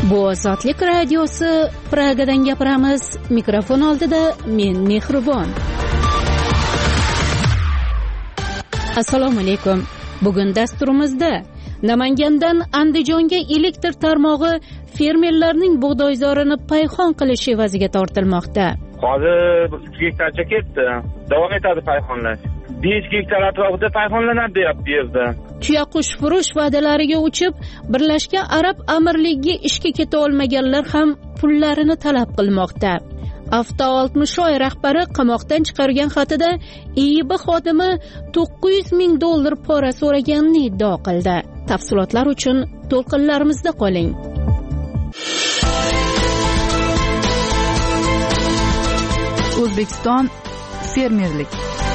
Bu Ozodlik radiosi, Pragadan gapiramiz. Mikrofon oldida men Mehribon. Assalomu alaykum. Bugun dasturimizda Namangandan Andijonga elektr tarmog'i fermerlarning bug'doyzorini payhon qilish evaziga tortilmoqda. Hozir 2 gektarcha ketdi. Davom etadi payhonlash. 5 gektar atrofida payhonlanadi deyapti yerda. Tuyaqush furush va'dalariga uchib, Birlashgan Arab Amirligiga ishga keta olmaganlar ham pullarini talab qilmoqda. Avto 60oy rahbari qamoqdan chiqargan xatida EIB xodimi $900,000 pora so'raganini iddao qildi. Tafsilotlar uchun to'lqinlarimizda qoling. O'zbekiston fermerlik.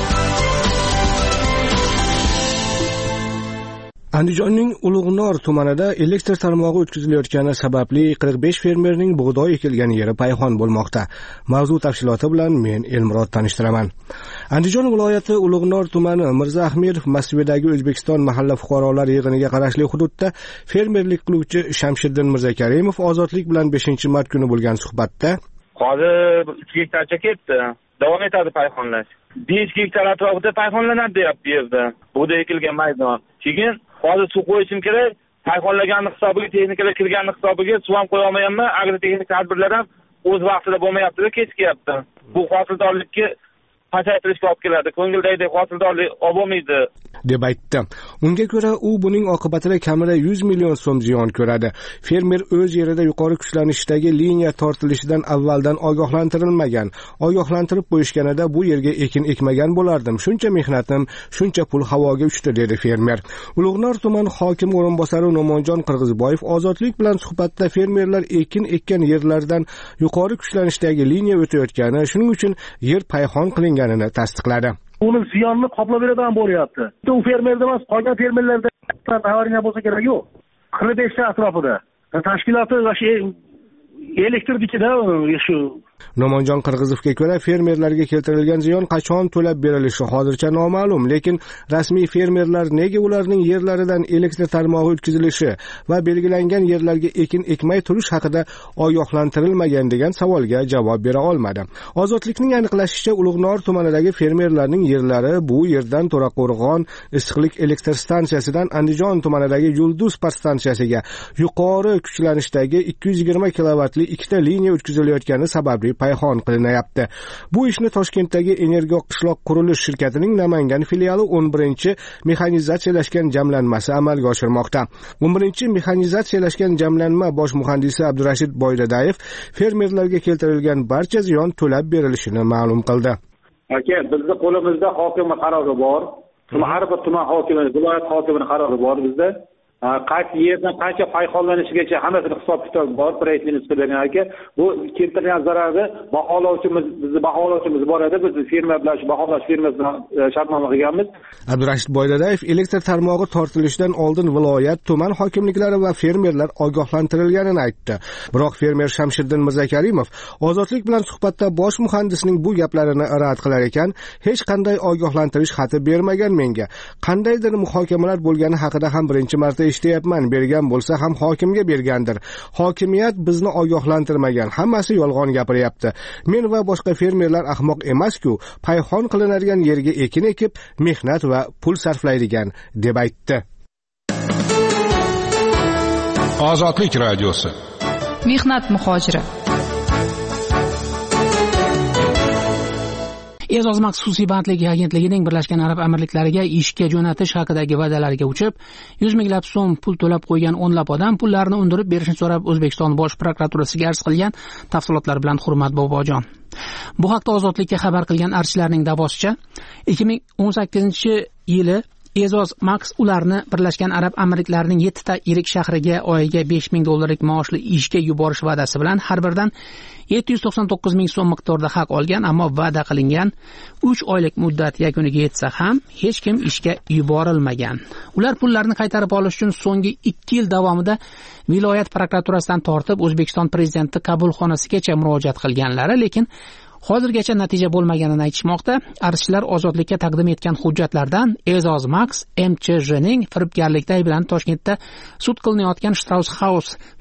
Andijonning Ulug'nor tumanida elektr tarmog'i o'tkazilayotgani sababli 45 fermerning bug'doy ekilgan yeri payhon bo'lmoqda. Mavzu tafsiloti bilan men Elmurod tanishtiraman. Andijon viloyati Ulug'nor tumani Mirza Ahmedov masjididagi O'zbekiston mahalla fuqarolar yig'iniga qarashli hududda fermerlik qiluvchi Shamshiddin Mirzakarimov Ozodlik bilan 5-mart kuni bo'lgan suhbatda hozir 2 gektarcha ketdi. Davom etadi payhonlash. 5 gektar atrofida payhonlanadi deyapti yerda. Buda ekilgan maydon. Keyin hozir suv qo'yishim kerak. Payhonlagan hisobiga, texnikalar kirgan hisobiga suv ham qo'ya olmayapman. Agrotexnik tadbirlar ham o'z vaqtida bo'lmayapti, kechikyapti. Bu hosildorlikka pasaytirishga olib keladi. Ko'ngildagidek hosildorlik olmaydi deb aytdi. Unga ko'ra, u buning oqibatida kamida 100 million so'm ziyon ko'radi. Fermer o'z yerida yuqori kuchlanishdagi liniya tortilishidan avvaldan ogohlantirilmagan. Ogohlantirib qo'yishganida bu yerga ekin ekmagan bo'lardim. Shuncha mehnatim, shuncha pul havoga uchdi, dedi fermer. Ulug'nor tuman hokimi o'rinbosari Nomonjon Qirg'izboyev Ozodlik bilan suhbatda fermerlar ekin ekkan yerlardan yuqori kuchlanishdagi liniya o'tayotgani, shuning uchun yer payhon qilinganini tasdiqladi. Uni ziyonni qoplab beradigan bo'lyapti. U fermerda emas, qolgan fermerlarda xabaringiz bo'lsa kerak yo'q. 45 ta atrofida. Tashkiloti va elektrikida shu Nomonjon Qirg'izovga ko'ra, fermerlarga keltirilgan ziyon qachon to'lab berilishi hozircha noma'lum, lekin rasmiy fermerlar nega ularning yerlaridan elektr tarmog'i o'tkazilishi va belgilangan yerlarga ekin ekmay turish haqida ogohlantirilmagan degan savolga javob bera olmadi. Ozodlikning aniqlashicha, Ulug'nor tumanidagi fermerlarning yerlari bu yerdan To'raqo'rg'on issiqlik elektr stansiyasidan Andijon tumanidagi Yulduz podstansiyasiga yuqori kuchlanishdagi 220 kilovatli ikkita liniya o'tkazilayotgani sababli payhon qilinayapti. Bu ishni Toshkentdagi Energoqishloq qurilish shirkatining Namangan filiali 11-mexanizatsiyalashgan jamlanmasi amalga oshirmoqda. 11-mexanizatsiyalashgan jamlanma bosh muhandisi Abdurashid Boydadayev fermerlarga keltirilgan barcha ziyon to'lab berilishini ma'lum qildi. Aka, bizning qo'limizda hokimning qarori bor. Har bir tuman hokimi, viloyat hokimining qarori bor bizda. Qaysi yerdan qancha payhonlanishigacha hammasini hisob-kitob bor, proyektni nisbatan aka. Bu keltirilgan zararni bizning baholovchimiz bor edi. Biz firma bilan baholash firmasi bilan shartnoma qilganmiz. Abdurashid Boydadayev elektr tarmog'i tortilishidan oldin viloyat, tuman hokimliklari va fermerlar ogohlantirilganini aytdi. Biroq fermer Shamshiddin Mirzakarimov Ozodlik bilan suhbatda bosh muhandisning bu gaplarini rad qilar ekan, hech qanday ogohlantirish xati bermagan menga. Qandaydir muhokamalar bo'lgani haqida ham birinchi marta eshitayapman, bergan bo'lsa ham hokimga bergandir. Hokimiyat bizni ogohlantirmagan, hammasi yolg'on gapiryapti. Men va boshqa fermerlar ahmoq emas-ku, payhon qilinadigan yerga ekin ekib, mehnat va pul sarflaydigan, deb aytdi. Ozodlik radiosi. Mehnat muhojiri. E'zoz Max xususiy bandlik agentligining Birlashgan Arab Amirliklariga ishga jo'natish haqidagi va'dalariga uchib, 100 minglab so'm pul to'lab qo'ygan o'nlab odam pullarini undirib berishni so'rab O'zbekiston Bosh prokuraturasiga arz qilgan. Tafsilotlar bilan Hurmat Bobojon. Bu haqda Ozodlikka xabar qilgan archilarning davosicha, 2018-yili E'zoz Max ularni Birlashgan Arab Amirliklarining 7 ta yirik shahriga oyiga $5,000 maoshli ishga yuborish va'dasi bilan har biridan 799 ming so'm miqdorida haq olgan, ammo va'da qilingan 3 oylik muddat yakuniga yetsa ham hech kim ishga yuborilmagan. Ular pullarni qaytarib olish uchun so'nggi 2 yil davomida viloyat prokuraturasidan tortib O'zbekiston prezidenti qabulxonasigacha murojaat qilganlari, lekin hozirgacha natija bo'lmaganini aytishmoqda. Archilar Ozodlikka taqdim etgan hujjatlardan E'zoz Max MCJning firibgarlikda ayblanib Toshkentda sud qilinayotgan Strauss House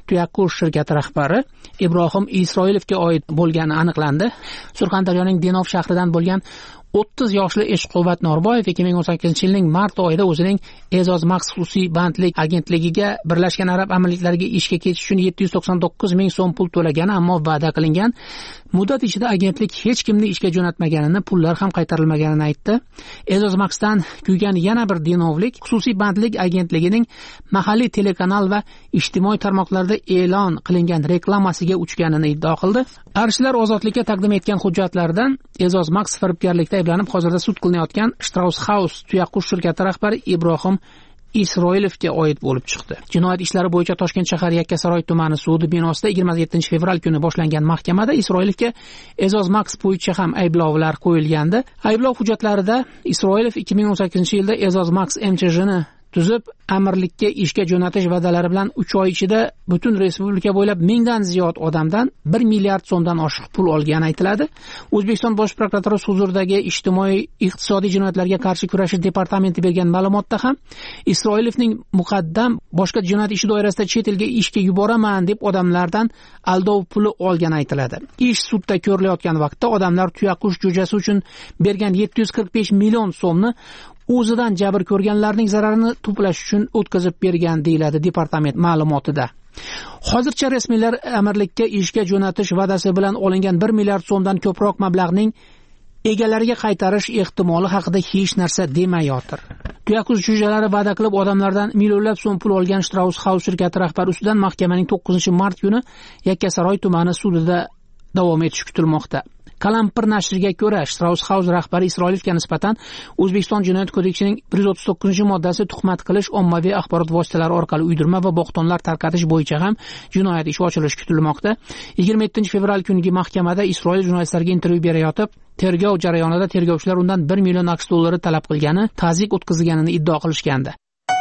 Tuyaqush shirkati rahbari Ibrohim Isroilovga oid bo'lgani aniqlandi. Surxondaryoning Denov shahridan bo'lgan 30 yoshli Eshquvvat Norboyev 2018-yilning mart oyida o'zining E'zoz Max xususiy bandlik agentligiga Birlashgan Arab Amirliklariga ishga ketish uchun 799 ming so'm pul to'lagani, ammo va'da qilingan muddat ichida agentlik hech kimni ishga jo'natmaganini, pullar ham qaytarilmaganini aytdi. E'zoz Maxdan kuygan yana bir denovlik xususiy bandlik agentligining mahalliy telekanal va ijtimoiy tarmoqlarda e'lon qilingan reklamasiga uchganini iddao qildi. Arshlar ozodlikka taqdim etgan hujjatlardan E'zoz Max firibgarlikda ayblanib hozirda sud qilinayotgan Strauss House Tuyaqush shirkati rahbari Ibrohim Isroilovga oid bo'lib chiqdi. Jinoyat ishlari bo'yicha Toshkent shahar Yakkasaroy tumani sudi binosida 27-fevral kuni boshlangan mahkamada Isroilovga E'zoz Max bo'yicha ham ayblovlar qo'yilgandi. Ayblov hujjatlarida Isroilov 2018-yilda E'zoz Max MCJni tuzib, amirlikka ishga jo'natish va'dalari bilan 3 oy ichida butun respublika bo'ylab 1000 dan ziyod odamdan 1 milliard so'mdan oshiq pul olgani aytiladi. O'zbekiston Bosh prokuraturasi huzuridagi ijtimoiy iqtisodiy jinoyatlarga qarshi kurashish departamenti bergan ma'lumotda ham Isroilovning muqaddam boshqa jinoyat ishi doirasida chet elga ishga yuboraman deb odamlardan aldov puli olgani aytiladi. Ish sudda ko'rilayotgan vaqtda odamlar Tuyaqush jo'jasi uchun bergan 745 million so'mni o'zidan jabr ko'rganlarning zararini to'plash uchun o'tkazib bergan deyiladi departament ma'lumotida. Hozircha rasmiylar amirlikka ishga jo'natish va'dasi bilan olingan 1 milliard so'mdan ko'proq mablag'ning egalariga qaytarish ehtimoli haqida hech narsa demayotir. Tuyaqush jo'jalari va'da qilib odamlardan millionlab so'm pul olgan Strauss House shirkati rahbari ustidan mahkamaning 9-mart kuni Yakkasaroy tumani sudida davom etishi kutilmoqda. Kalampir nashriga ko'ra, Strauss House rahbari Isroilovga nisbatan O'zbekiston Jinoyat kodeksining 139-moddasi tuhmat qilish, ommaviy axborot vositalari orqali uydirma va bo'xtonlar tarqatish bo'yicha ham jinoyat ishi ochilishi kutilmoqda. 27-fevral kungi mahkamada Isroil jurnalistlarga intervyu berayotib, tergov jarayonida tergovchilar undan 1 million AQSh dollari talab qilgani, ta'ziyq o'tkazganini iddao qilishgandi.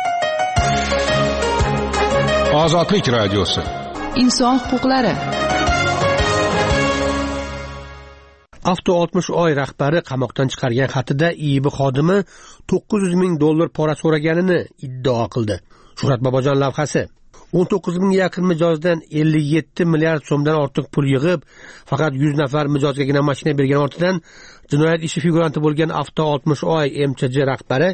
Ozodlik radiosi. Inson huquqlari. Avto 60 oy rahbari qamoqdan chiqargan xatida IIB xodimi 900 ming dollar pora so'raganini iddao qildi. Shuhrat Bobojon lavhasi. 19 ming yaqin mijozdan 57 milliard so'mdan ortiq pul yig'ib, faqat 100 nafar mijozgagina mashina bergan ortidan jinoyat ishi figuranti bo'lgan Avto 60 oy MCJ rahbari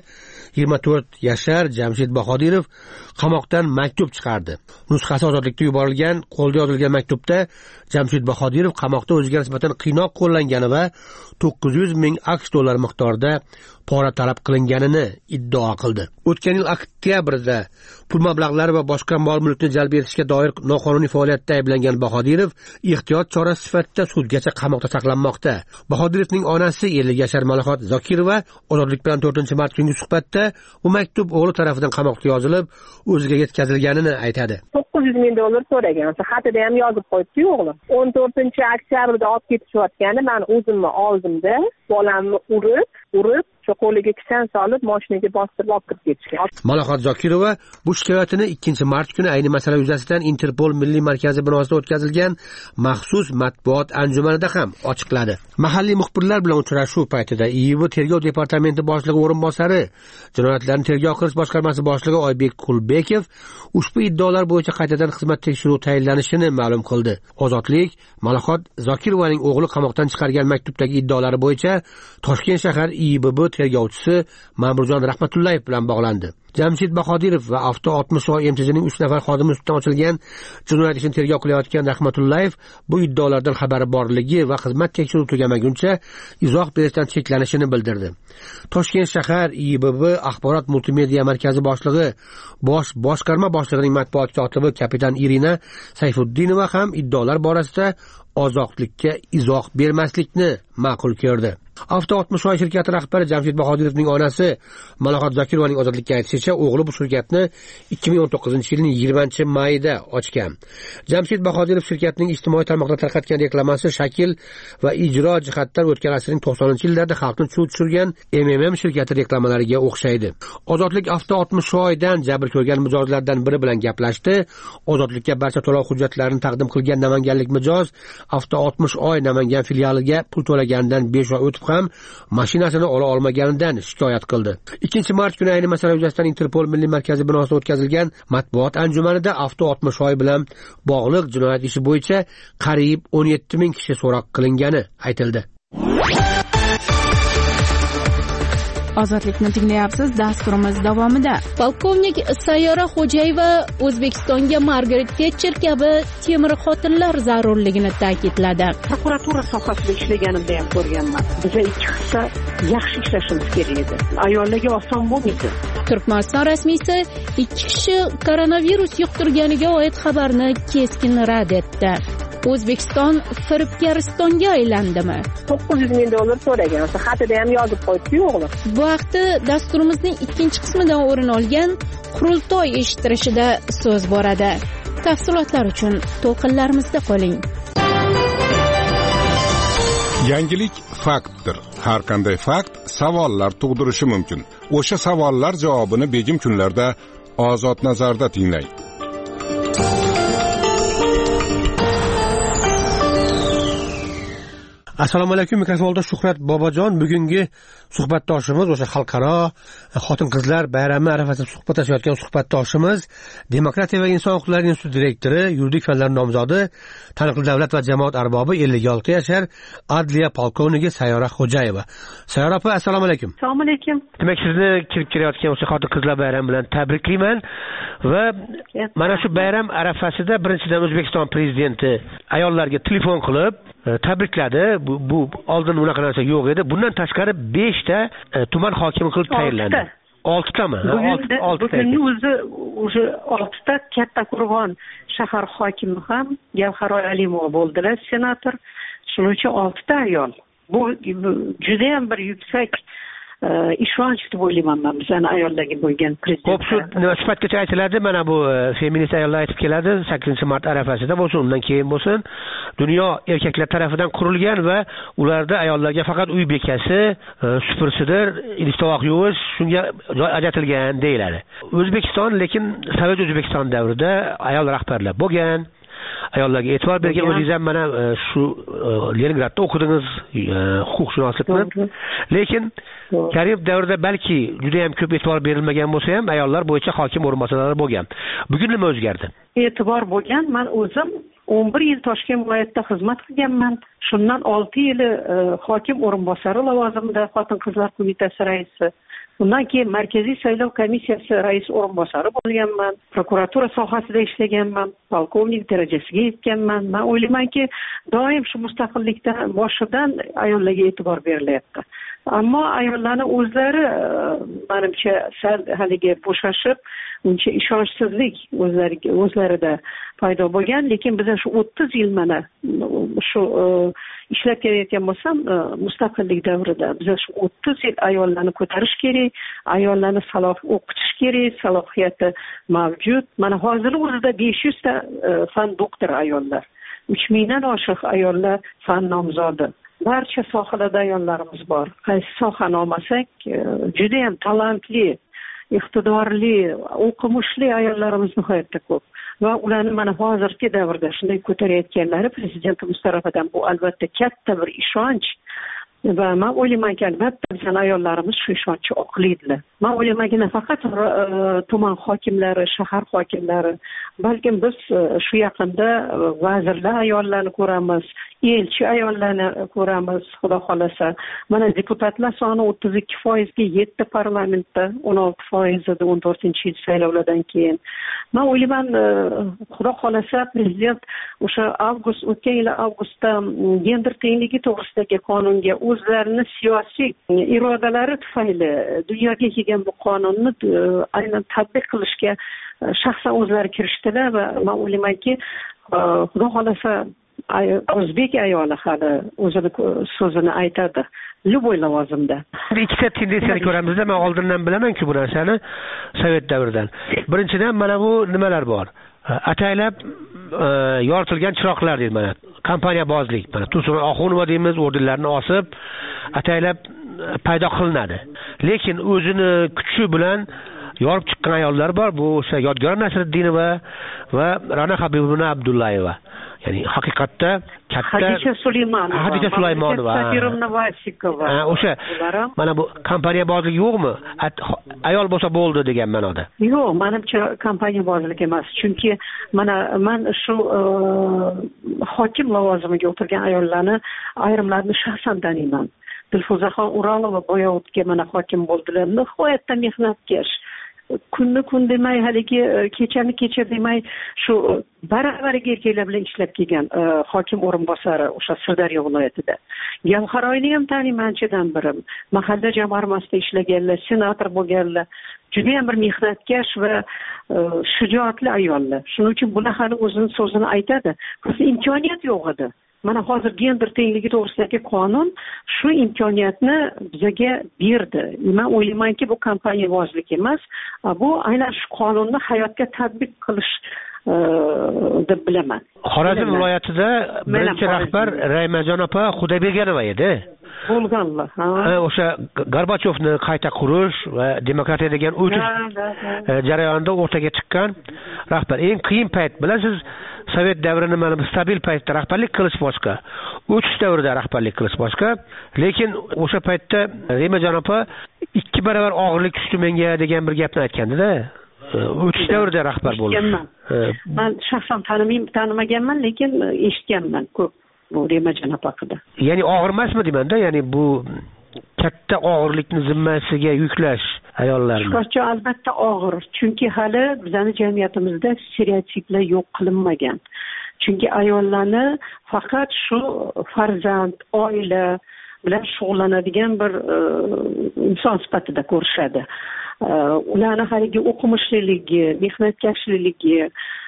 24 yashar Jamshid Bahodirov qamoqdan maktub chiqardi. Nusxasi ozodlikka yuborilgan, qo'lda yozilgan maktubda Jamshid Bahodirov qamoqda o'ziga nisbatan qiynoq qo'llangani va 900 ming AQSh dollari miqdorida pora talab qilinganini iddao qildi. O'tgan yil oktyabrda pul mablag'lari va boshqa mol-mulkni jalb etishga doir noqonuniy faoliyatda ayblangan Bahodirov ehtiyot chorasi sifatida sudgacha qamoqda saqlanmoqda. Bahodirovning onasi 50 yashar Malahot Zokirova ozodlik bilan 4-mart kungi suhbatda bu maktub o'g'li tomonidan qamoqqa yozilib, o'ziga yetkazilganini aytadi. 900 ming dollar so'ragan. Xatida ham yozib qo'yibdi o'g'lim. 14-oktyabrda olib ketishayotgandi. Men o'zimni oldimda bolamni urib, qo'liga kishan solib, mashinaga bostirib olib kirib ketishgan. Malahot Zokirova bu shikoyatini 2-mart kuni ayni masala yuzasidan Interpol milliy markazi binosida o'tkazilgan maxsus matbuot anjumanida ham ochiqladi. Mahalliy muxbirlar bilan uchrashuv paytida IIB tergov departamenti boshlig'i o'rinbosari, jinoyatlarni tergov qilish boshqarmasi boshlig'i Oybek Kulbekov ushbu iddaolar bo'yicha qaytadan xizmat tekshiruvi tayinlanishini ma'lum qildi. Ozodlik Malahot Zokirovaning o'g'li qamoqdan chiqargan maktubdagi iddaolari bo'yicha Toshkent shahar IIB tergovchisi Ma'murjon Rahmatullayev bilan bog'landi. Jamshid Bahodirov va Avto 60 oy MCJning 3 nafar xodimi ustidan ochilgan jinoyat ishini tergov qilayotgan Rahmatullayev bu iddaolardan xabari borligi va xizmat tekshiruvi tugamaguncha izoh berishdan cheklanishini bildirdi. Toshkent shahar IIB axborot multimedia markazi boshlig'i boshqarma boshlig'ining matbuot kotibi kapitan Irina Sayfuddinova ham iddaolar borasida ozodlikka izoh bermaslikni ma'qul ko'rdi. Avto 60 oy shirkati rahbari Jamshid Bahodirovning onasi Malahot Zokirovaning ozodlikka aytishicha, o'g'li bu shirkatni 2019-yilning 20-mayida ochgan. Jamshid Bahodirov shirkatining ijtimoiy tarmoqlarda tarqatgan reklamasi shakl va ijro jihatdan o'tgan asrning 90-yillarida xalqni chuv tushirgan MMM shirkati reklamalariga o'xshaydi. Ozodlik Avto 60 oydan jabr ko'rgan mijozlardan biri bilan gaplashdi. Ozodlikka barcha to'lov hujjatlarini taqdim qilgan namanganlik mijoz Avto 60 oy Namangan filialiga pul to'laganidan 5 oy o'tib ham mashinasini ola olmaganidan shikoyat qildi. 2-mart kuni ayni masala yuzasidan Interpol Milliy markazi binosida o'tkazilgan matbuot anjumanida Avto 60 oy bilan bog'liq jinoyat ishi bo'yicha qariyb 17 ming kishi so'roq qilingani aytildi. Ozodlikni tinglayapsiz. Dasturimiz davomida polkovnik Sayyora Xo'jayeva O'zbekistonga Margaret Thatcher kabi temir xotinlar zarurligini ta'kidladi. Prokuratura sohasida ishlaganimda ham ko'rganman. Biz ikki hissa yaxshi ishlashimiz kerak edi. Ayollarga oson bo'lmaydi. Turkmaniston rasmiysi 2 kishi koronavirus yuqtirganiga oid xabarni keskin rad etdi. O'zbekiston firibgaristonga aylandimi? $900 ming so'ragan. Xatida ham yozib qo'yibdi o'g'lim. Bu haqda dasturimizning 2-qismidan o'rin olgan qurultoy eshittirishida so'z boradi. Tafsilotlar uchun to'lqinlarimizda qoling. Yangilik faktdir. Har qanday fakt savollar tug'dirishi mumkin. O'sha savollar javobini begim kunlarda Ozod nazarda tinglang. Assalomu alaykum, mikrofonda Shuhrat Bobojon. Bugungi suhbatdoshimiz o'sha xalqaro xotin-qizlar bayrami arafasida suhbatlashayotgan suhbatdoshimiz Demokratiya va inson huquqlari instituti direktori, yuridik fanlar nomzodi, taniqli davlat va jamoat arbobi 56 yashar adliya polkovniki Sayyora Xo'jayeva. Sayyora opa, assalomu alaykum. Assalomu alaykum. Demak, sizni kirib kelayotgan o'sha xotin-qizlar bayrami bilan tabriklayman va mana shu bayram arafasida birinchidan O'zbekiston prezidenti ayollarga telefon qilib tabrikladi. Bu oldin unaqa narsa yo'q edi. Bundan tashqari 5 ta tuman hokimi qilib tayinlandi. 6 tami? 6 ta. Bugunning o'zi o'sha 6 ta Kattaqo'rg'on shahar hokimi ham Gavharoy Alimova bo'ldilar, senator. Shuning uchun 6 ta ayol. Bu juda ham bir yuksak ishonch deb o'ylayman men bizning ayollarga bo'lgan prezident. Xo'p, shu nima sifatgacha aytiladi, mana bu feminist ayollar aytib keladi, 8-mart arafasida bo'lsin, undan keyin bo'lsin, dunyo erkaklar tomonidan qurilgan va ularda ayollarga faqat uy bekasi, supursidir, idish-tovoq yuvish, shunga joy ajratilgan deyiladi. O'zbekiston, lekin Sovet O'zbekiston davrida ayol rahbarlar bo'lgan. Ayollarga e'tibor bergan. O'zingiz ham mana shu Leningradda o'qidingiz huquqshunoslikni. Lekin Karimov davrida balki juda ham ko'p e'tibor berilmagan bo'lsa ham ayollar bo'yicha hokim o'rinbosarlari bo'lgan. Bugun nima o'zgardi? E'tibor bo'lgan. Men o'zim 11 yil Toshkent viloyatida xizmat qilganman. Shundan 6 yil hokim o'rinbosari lavozimida Xotin-qizlar qo'mitasi raisi. Undan keyin Markaziy saylov komissiyasi rais o'rinbosari bo'lganman. Prokuratura sohasida ishlaganman. Polkovnik darajasiga yetganman. Men o'ylaymanki, doim shu mustaqillikdan boshidan ayollarga e'tibor berilyapti. Ammo ayollarning o'zlari menimcha sal haligi bo'shashib, uncha ishonchsizlik o'zlarida paydo bo'lgan. Lekin biz shu 30 yil mana shu ishlab kelayotgan bo'lsam, mustaqillik davrida biz shu 30 yil ayollarni ko'tarish kerak, ayollarni o'qitish kerak, salohiyati mavjud. Mana hozir o'zida 500 ta fan doktor ayollar, 3000 dan oshiq ayollar fan nomzodi. Barcha sohalarda ayollarimiz bor. Qaysi sohani olmasak, juda ham talantli, iqtidorli, o'qimishli ayollarimiz nihoyatda ko'p. Va ularni mana hozirgi davrda shunday ko'tarayotganlari prezidentimiz tomonidan bu albatta katta bir ishonch. Va men o'ylaymanki, albatta bizning ayollarimiz shu ishonchni oqlaydilar. Men o'ylaymanki, nafaqat tuman hokimlari, shahar hokimlari, balkim biz shu yaqinda vazirlar ayollarni ko'ramiz, elchi ayollarni ko'ramiz, xudo xolasa. Mana deputatlar soni 32% ga yetdi parlamentda, 16% edi 14-yil saylovlardan keyin. Men o'ylayman, xudo xolasa prezident o'sha o'tgan yil avgustda gender tengligi to'g'risidagi qonunga o'zlarini siyosiy irodalari tufayli dunyoga kelgan bu qonunni aynan tatbiq qilishga shaxsan o'zlari kirishdilar va men o'ylaymanki, xudo xolasa o'zbek ayoli hali o'zini so'zini aytadi любой lavozimda. Ikkita tendensiyani ko'ramizda. Men oldindan bilaman-ku bu narsani Sovet davridan. Birinchidan mana bu nimalar bor. Ataylab yoritilgan chiroqlar deydi mana. Kompaniyabozlik. Mana Tursun Oxunova deymiz, ordenlarni osib ataylab paydo qilinadi. Lekin o'zini kuchi bilan yorib chiqqan ayollar bor. Bu o'sha Yodgor Nasriddinova va Ra'no Habibullo Abdullayeva. ya'ni haqiqatda katta Hadicha Sulaymonova, o'sha mana bu kompaniya bozligi yo'qmi? Ayol bo'lsa bo'ldi degan ma'noda. Yo'q, menimcha kompaniya bozligi emas. Chunki mana men shu hokim lavozimiga o'tirgan ayollarni ayrimlarini shaxsan taniyman. Dilfuzaxon Uralova Boyovutga mana hokim bo'ldilar. Nihoyatda mehnatkash. Kunni kun demay, haligi kechani kecha demay, shu baravariga erkaklar bilan ishlab kelgan hokim o'rinbosari o'sha Sirdaryo viloyatida. Gavharoyni ham taniyman anchadan beri. Mahalla jamg'armasida ishlaganlar, senator bo'lganlar. Juda ham bir mehnatkash va shijoatli ayollar. Shuning uchun bular hali o'zining so'zini aytadi. Bizda imkoniyat yo'q edi. Mana hozir gender tengligi to'g'risidagi qonun shu imkoniyatni bizga berdi. Men o'ylaymanki, bu kompaniyavozlik emas, bu aynan shu qonunni hayotga tatbiq qilish deb bilaman. Xorazm viloyatida birinchi rahbar Raymajon opa Xudoyberganova edi. Bo'lganlar. O'sha Gorbachyovni qayta qurish va demokratiya degan o'tish jarayonida o'rtaga chiqqan rahbar. Eng qiyin payt bilasiz, Sovet davrini mana bu stabil paytda rahbarlik qilish boshqa, o'tish davrida rahbarlik qilish boshqa. Lekin o'sha paytda Raymajon opa 2 barobar og'irlik tushdi menga degan bir gapni aytgandi-da. O'tish davrida rahbar bo'ldi. Men shaxsan tanimaganman, lekin eshitganman ko'p bu Raymajon opa haqida. Ya'ni og'ir emasmi deyman-da, ya'ni bu katta og'irlikni zimmasiga yuklash ayollarni. Shukurchi albatta og'ir, chunki hali bizning jamiyatimizda stereotiplar yo'q qilinmagan. Chunki ayollarni faqat shu farzand, oila bilan shug'ullanadigan bir inson sifatida ko'rishadi. Ularni haligi o'qimishliligi, mehnatkashliligi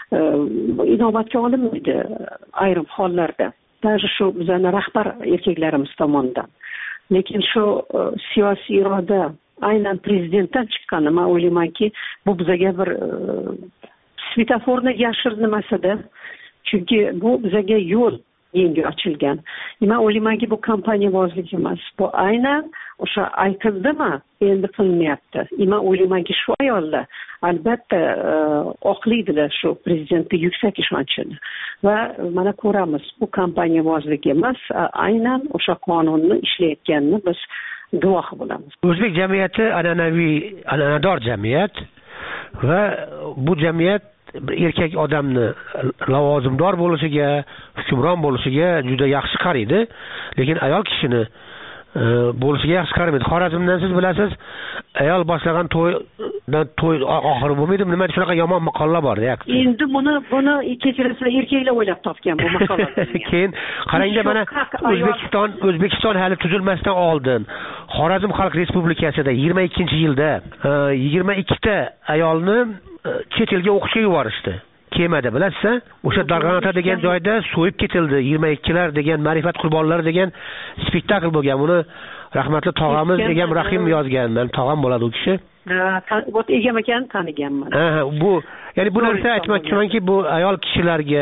inobatga olinmaydi ayrim hollarda. Даже shu bizning rahbar erkaklarimiz tomonidan. Lekin shu siyosiy iroda aynan prezidentdan chiqqani, men o'ylaymanki, bu bizga bir svetoforni yashir nimasida. Chunki bu bizga yo'l yangi ochilgan. Men o'ylaymanki, bu kompaniyavozlik emas. Bu aynan o'sha aytildimi, endi qilinmayapti. Men o'ylaymanki, shu ayollar albatta oqlaydilar shu prezidentning yuksak ishonchini. Va mana ko'ramiz, bu kompaniyavozlik emas, aynan o'sha qonunni ishlayotganini biz guvohi bo'lamiz. O'zbek jamiyati an'anador jamiyat va bu jamiyat erkak odamni lavozimdor bo'lishiga, hukmron bo'lishiga juda yaxshi qaraydi, lekin ayol kishini bo'lishiga yaxshi qaramaydi. Xorazmdan siz bilasiz, ayol boshlagan to'y oxiri bo'lmaydi. Nima shunaqa yomon maqollar bor, deyapti. Endi buni kechirasizlar, erkaklar o'ylab topgan bu maqolani. Keyin qarangda, mana O'zbekiston hali tuzilmasdan oldin Xorazm Xalq Respublikasida 22-yilda 22 ta ayolni chet elga o'qishga yuborishdi. Kemada bilasiz, o'sha Darg'anota degan joyda so'yib ketildi. 22lar degan ma'rifat qurbonlari degan spektakl bo'lgan. Buni rahmatli tog'amiz Egam Rahim yozgan. Men tog'am bo'ladi u kishi. Bot Egam akani taniganman. Bu, ya'ni bu narsa aytmoqchimanki, bu ayol kishilarga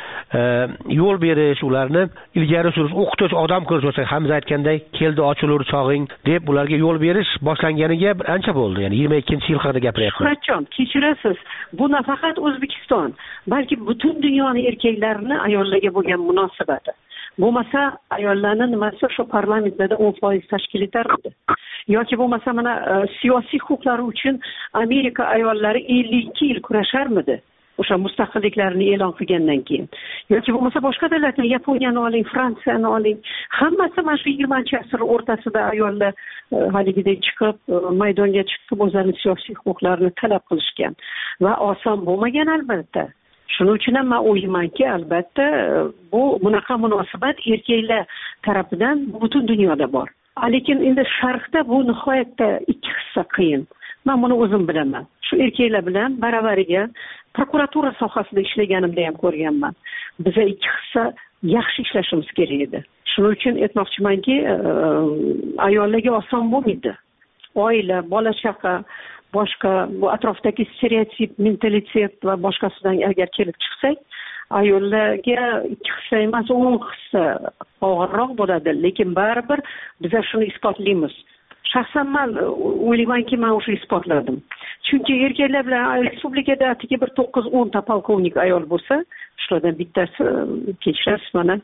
yo'l berish, ularni ilgari surish, o'qitish, odam ko'rsatish, Hamza aytganday, keldi ochilur chog'ing deb ularga yo'l berish boshlanganiga ancha bo'ldi. Ya'ni 22-yil haqida gapiryapman. Qachon kechirasiz, bu nafaqat O'zbekiston, balki butun dunyoning erkaklarini ayollarga bo'lgan munosabati. Bo'lmasa ayollarning nimasi shu parlamentlarda 10% tashkil etardi. Yoki bo'lmasa mana siyosiy huquqlari uchun Amerika ayollari 52 yil kurasharmidi? O'sha mustaqilliklarini e'lon qilgandan keyin. Yoki bo'lmasa boshqa davlatlar, Yaponiyani oling, Fransiyani oling, hammasi mana shu 20-asr o'rtasida ayollar haligidek chiqib, maydonga chiqib o'zlarining siyosiy huquqlarini talab qilishgan va oson bo'lmagan albatta. Shuning uchun ham men o'ylaymanki, albatta bu bunaqa munosabat erkaklar tarafidan butun dunyoda bor. Lekin endi sharqda bu nihoyatda ikki hissa qiyin. Men buni o'zim bilaman. Shu erkaklar bilan baravariga prokuratura sohasida ishlaganimda ham ko'rganman. Biz ikki hissa yaxshi ishlashimiz kerak edi. Shuning uchun aytmoqchimanki, ayollarga oson bo'lmaydi. Oila, bola chaqa, boshqa bu atrofdagi stereotip, mentalitet va boshqasidan agar kelib chiqsak, ayollarga 2 hissa emas, 10 hissa og'irroq bo'ladi, lekin baribir biz shuni isbotlaymiz. shaxsan man o'ylaymanki, men o'sha isbotladim. Chunki erkaklar bilan respublikada atigi bir 9-10 ta polkovnik ayol bo'lsa, shulardan bittasi kechirasiz mana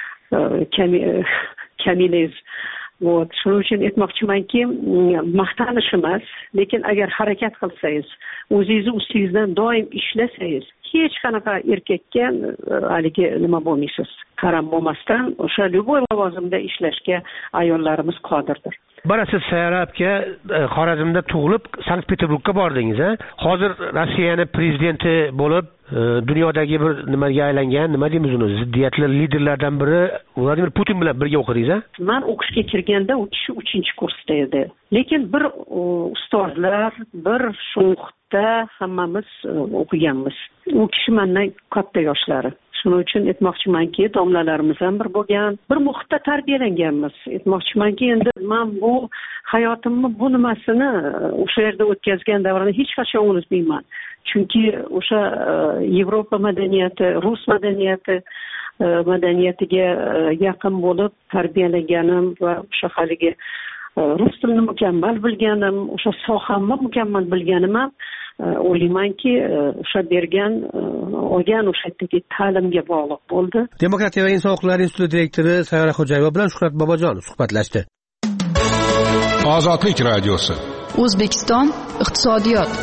Kamilez. Shuning uchun aytmoqchimanki, maqtanish emas, lekin agar harakat qilsangiz, o'zingizni ustingizdan doim ishlasangiz, hech qanaqa erkakka haligi nima bo'lmaysiz. Qaram bo'lmasdan o'sha любой lavozimda ishlashga ayollarimiz qodirdir. Mana siz Sayarabga Xorazmda tug'ilib, Sankt-Peterburgga bordingiz, a? Hozir Rossiyaning prezidenti bo'lib, dunyodagi bir nimaga aylangan, nima deymiz uni, ziddiyatli liderlardan biri Vladimir Putin bilan birga o'qidingiz, a? Men o'qishga kirganda u kishi 3-kursda edi. Lekin bir ustozlar, bir shunqda hammamiz o'qiganmiz. U kishi mendan katta yoshlari. Shuning uchun aytmoqchimanki, domlalarimiz ham bir bo'lgan, bir muhitda tarbiyalanganmiz. Aytmoqchimanki, endi men bu hayotimni bu nimasini o'sha yerda o'tkazgan davrni hech qachon unutmayman. Chunki o'sha Yevropa madaniyati, Rus madaniyatiga yaqin bo'lib tarbiyalanganim va o'sha haligi rus tilini mukammal bilganim, o'sha sohamni mukammal bilganim ham o'ylaymanki, o'sha olgan o'sha yerdagi ta'limga bog'liq bo'ldi. Demokratiya va inson huquqlari instituti direktori Sayora Xo'jayeva bilan Shuhrat Bobojon suhbatlashdi. Ozodlik radiosi. O'zbekiston iqtisodiyot.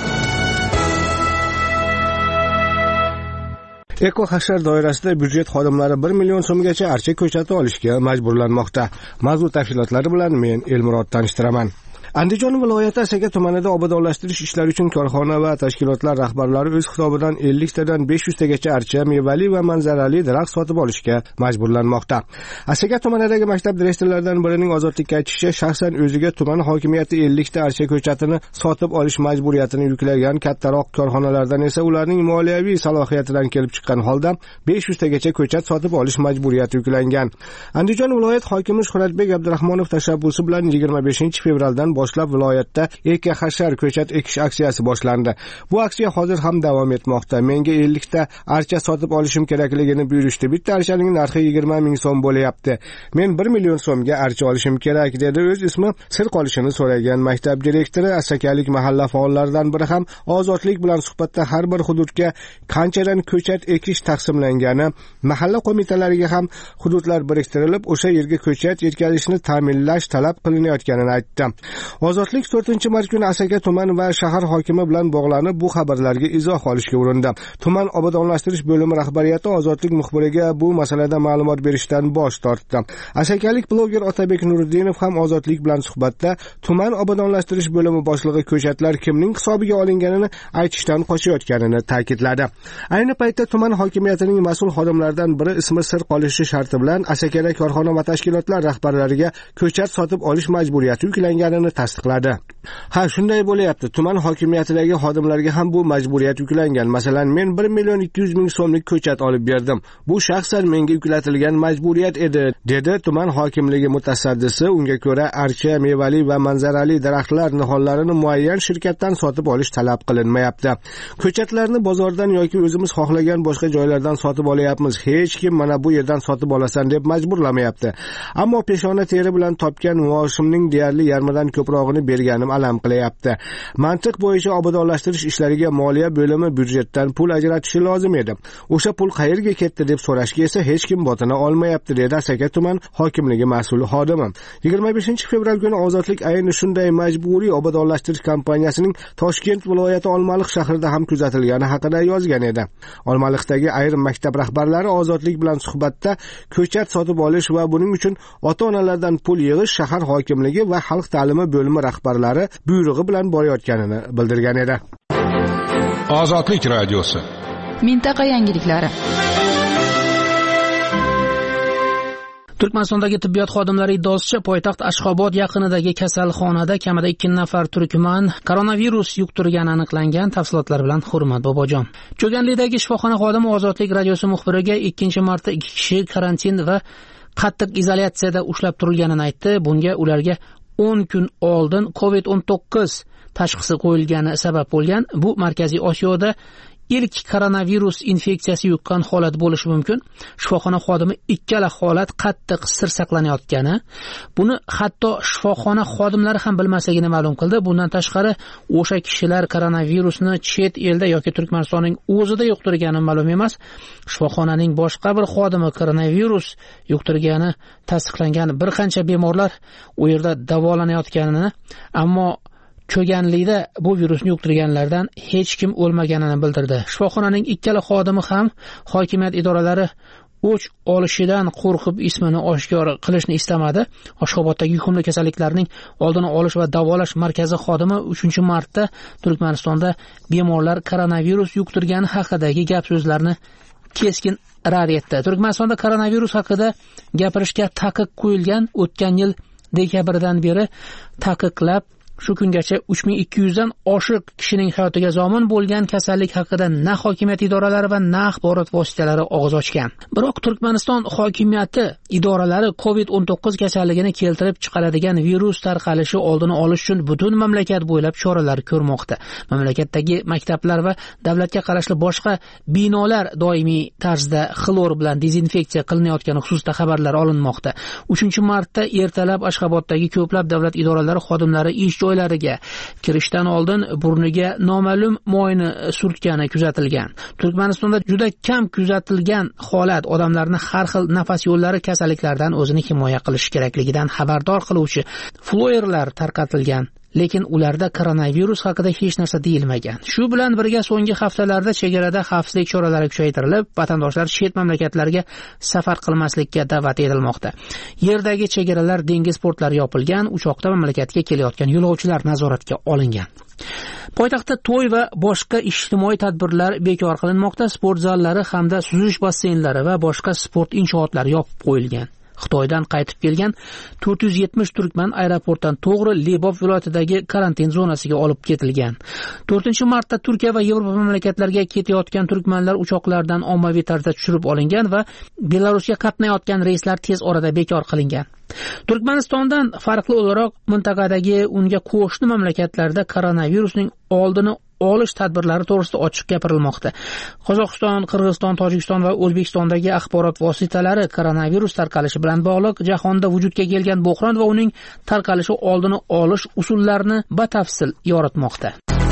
Eko hashar doirasida byudjet xodimlari 1 million so'mgacha archa ko'chati olishga majburlanmoqda. Mavzu tafsilotlari bilan men Elmurod tanishtiraman. Andijon viloyati Asaka tumanida obodonlashtirish ishlari uchun korxona va tashkilotlar rahbarlari o'z hisobidan 50 tadan 500 tagacha archa, mevali va manzarali daraxt sotib olishga majburlanmoqda. Asaka tumanidagi maktab direktorlaridan birining ozodlikka aytishicha, shaxsan o'ziga tuman hokimiyati 50 ta archa ko'chatini sotib olish majburiyatini yuklagan kattaroq korxonalardan esa ularning moliyaviy salohiyatidan kelib chiqqan holda 500 tagacha ko'chat sotib olish majburiyati yuklangan. Andijon viloyat hokimi Shuhratbek Abdurahmonov tashabbusi bilan 25 fevraldan boshlab viloyatda eka hashar ko'chat ekish aksiyasi boshlandi. Bu aksiya hozir ham davom etmoqda. Menga 50 ta archa sotib olishim kerakligini buyurishdi. Bitta archaning narxi 20 ming so'm bo'lyapti. Men 1 million so'mga archa olishim kerak dedi. O'z ismi sir qolishini so'ragan maktab direktori Asakalik mahalla faollaridan biri ham ozodlik bilan suhbatda har bir hududga qanchadan ko'chat ekish taqsimlangani, mahalla qo'mitalariga ham hududlar biriktirilib, o'sha yerga ko'chat yetkazishni ta'minlash talab qilinayotganini aytdi. Ozodlik 4-mart kuni Asaka tuman va shahar hokimi bilan bog'lanib bu xabarlarga izoh olishga urindi. Tuman obodonlashtirish bo'limi rahbariyati Ozodlik muxbiriga bu masalada ma'lumot berishdan bosh tortdi. Asakalik bloger Otabek Nuriddinov ham Ozodlik bilan suhbatda tuman obodonlashtirish bo'limi boshlig'i ko'chatlar kimning hisobiga olinganini aytishdan qochayotganini ta'kidladi. Ayni paytda tuman hokimiyatining mas'ul xodimlaridan biri ismi sir qolishi sharti bilan Asakada korxona va tashkilotlar rahbarlariga ko'chat sotib olish majburiyati yuklanganini tasdiqladi. Ha, shunday bo'lyapti. Tuman hokimiyatidagi xodimlarga ham bu majburiyat yuklangan. Masalan, men 1 million 200 ming so'mlik ko'chat olib berdim. Bu shaxsan menga yuklatilgan majburiyat edi, dedi tuman hokimligi mutasaddisi. Unga ko'ra, archa, mevali va manzarali daraxtlar nihollarini muayyan shirkatdan sotib olish talab qilinmayapti. Ko'chatlarni bozordan yoki o'zimiz xohlagan boshqa joylardan sotib olyapmiz. Hech kim mana bu yerdan sotib olasan deb majburlamayapti. Ammo peshona teri bilan topgan maoshimning deyarli yarmidan ko'prog'ini berganim alam qilyapti. Mantiq bo'yicha obodonlashtirish ishlariga moliya bo'limi byudjetdan pul ajratishi lozim edi. O'sha pul qayerga ketdi deb so'rashga esa hech kim botina olmayapti, dedi Asaka tuman hokimligi mas'ul xodimi. 25 fevral kuni Ozodlik ayni shunday majburiy obodonlashtirish kompaniyasining Toshkent viloyati Olmaliq shahrida ham kuzatilgani haqida yozgan edi. Olmaliqdagi ayrim maktab rahbarlari Ozodlik bilan suhbatda ko'chat sotib olish va buning uchun ota-onalardan pul yig'ish shahar hokimligi va xalq ta'limi bo'limi rahbarlari buyrug'i bilan borayotganini bildirgan edi. Ozodlik radiosi. Mintaqa yangiliklari. Turkmanistondagi tibbiyot xodimlari iddaosicha poytaxt Ashxobod yaqinidagi kasalxonada kamida 2 nafar turkman koronavirus yuqtirgani aniqlangan. Tafsilotlar bilan Hurmat Bobojon. Cho'ganlidagi shifoxona xodimi Ozodlik radiosi muxbiriga 2-marta 2 kishi karantin va qattiq izolyatsiyada ushlab turilganini aytdi. Bunga ularga 10 kun oldin COVID-19 tashxisi qo'yilgani sabab bo'lgan. Bu Markaziy Osiyoda ilk koronavirus infeksiyasi yuqqan holat bo'lishi mumkin. Shifoxona xodimi ikkala holat qattiq sir saqlanayotgani, buni hatto shifoxona xodimlari ham bilmasligini ma'lum qildi. Bundan tashqari, o'sha kishilar koronavirusni chet elda yoki Turkmanistonning o'zida yuqtirgani ma'lum emas. Shifoxonaning boshqa bir xodimi koronavirus yuqtirgani tasdiqlangan bir qancha bemorlar u yerda davolanayotganini, ammo cho'ganlikda bu virusni yuqtirganlardan hech kim o'lmaganini bildirdi. Shifoxonaning ikkala xodimi ham hokimiyat idoralari o'ch olishidan qo'rqib ismini oshkor qilishni istamadi. Ashxoboddagi yuqumli kasalliklarning oldini olish va davolash markazi xodimi 3-martda Turkmanistonda bemorlar koronavirus yuqtirgani haqidagi gap so'zlarni keskin rad etdi. Turkmanistonda koronavirus haqida gapirishga taqiq qo'yilgan. O'tgan yil dekabrdan beri taqiqlab shu kungacha 3200 dan oshiq kishining hayotiga zomin bo'lgan kasallik haqida na hokimiyat idoralari va na axborot vositalari og'iz ochgan. Biroq Turkmaniston hokimiyati idoralari COVID-19 kasalligini keltirib chiqaradigan virus tarqalishi oldini olish uchun butun mamlakat bo'ylab choralar ko'rmoqda. Mamlakatdagi maktablar va davlatga qarashli boshqa binolar doimiy tarzda xlor bilan dezinfeksiya qilinayotgani xususida xabarlar olinmoqda. 3-martda ertalab Ashxoboddagi ko'plab davlat idoralari xodimlari ish joylariga kirishdan oldin burniga noma'lum moyni surtgani kuzatilgan. Turkmanistonda juda kam kuzatilgan holat odamlarni har xil nafas yo'llari kasalliklaridan o'zini himoya qilish kerakligidan xabardor qiluvchi floyerlar tarqatilgan. Lekin ularda koronavirus haqida hech narsa deyilmagan. Shu bilan birga so'nggi haftalarda chegarada xavfsizlik choralari kuchaytirilib, vatandoshlar chet mamlakatlarga safar qilmaslikka da'vat etilmoqda. Yerdagi chegaralar, dengiz portlari yopilgan, uchoqda mamlakatga kelayotgan yo'lovchilar nazoratga olingan. Poytaxtda to'y va boshqa ijtimoiy tadbirlar bekor qilinmoqda. Sport zallari hamda suzish basseynlari va boshqa sport inshootlari yopib qo'yilgan. Xitoydan qaytib kelgan 470 turkman aeroportdan to'g'ri Lebop viloyatidagi karantin zonasiga olib ketilgan. 4-martda Turkiya va Yevropa mamlakatlariga ketayotgan turkmanlar uchoqlardan ommaviy tarzda tushirib olingan va Belarusga qatnayotgan reyslar tez orada bekor qilingan. Turkmanistondan farqli o'laroq mintaqadagi unga qo'shni mamlakatlarda koronavirusning oldini olish tadbirlari to'g'risida ochiq gapirilmoqda. Qozog'iston, Qirg'iziston, Tojikiston va O'zbekistondagi axborot vositalari koronavirus tarqalishi bilan bog'liq jahonda vujudga kelgan bo'hron va uning tarqalishi oldini olish usullarini batafsil yoritmoqda.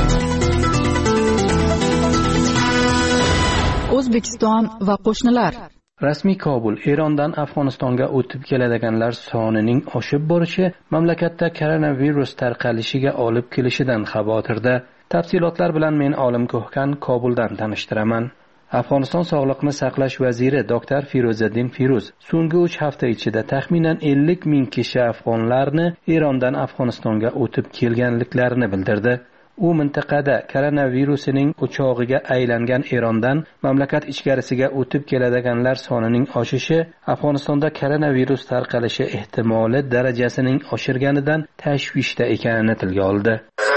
O'zbekiston va qo'shnilar. Rasmiy Kobul Erondan Afg'onistonga o'tib keladiganlar sonining oshib borishi mamlakatda koronavirus tarqalishiga olib kelishidan xavotirda. Tafsilotlar bilan men Olim Ko'hkan Kobuldan tanishtiraman. Afg'oniston Sog'liqni saqlash vaziri Dr. Firoziddin Firuz so'nggi 3 hafta ichida taxminan 50 ming kishi afg'onlarni Erondan Afg'onistonga o'tib kelganliklarini bildirdi. U mintaqada koronavirusining o'chog'iga aylangan Erondan mamlakat ichkarisiga o'tib keladiganlar sonining oshishi Afg'onistonda koronavirus tarqalishi ehtimoli darajasining oshirganidan tashvishda ekanini tilga oldi.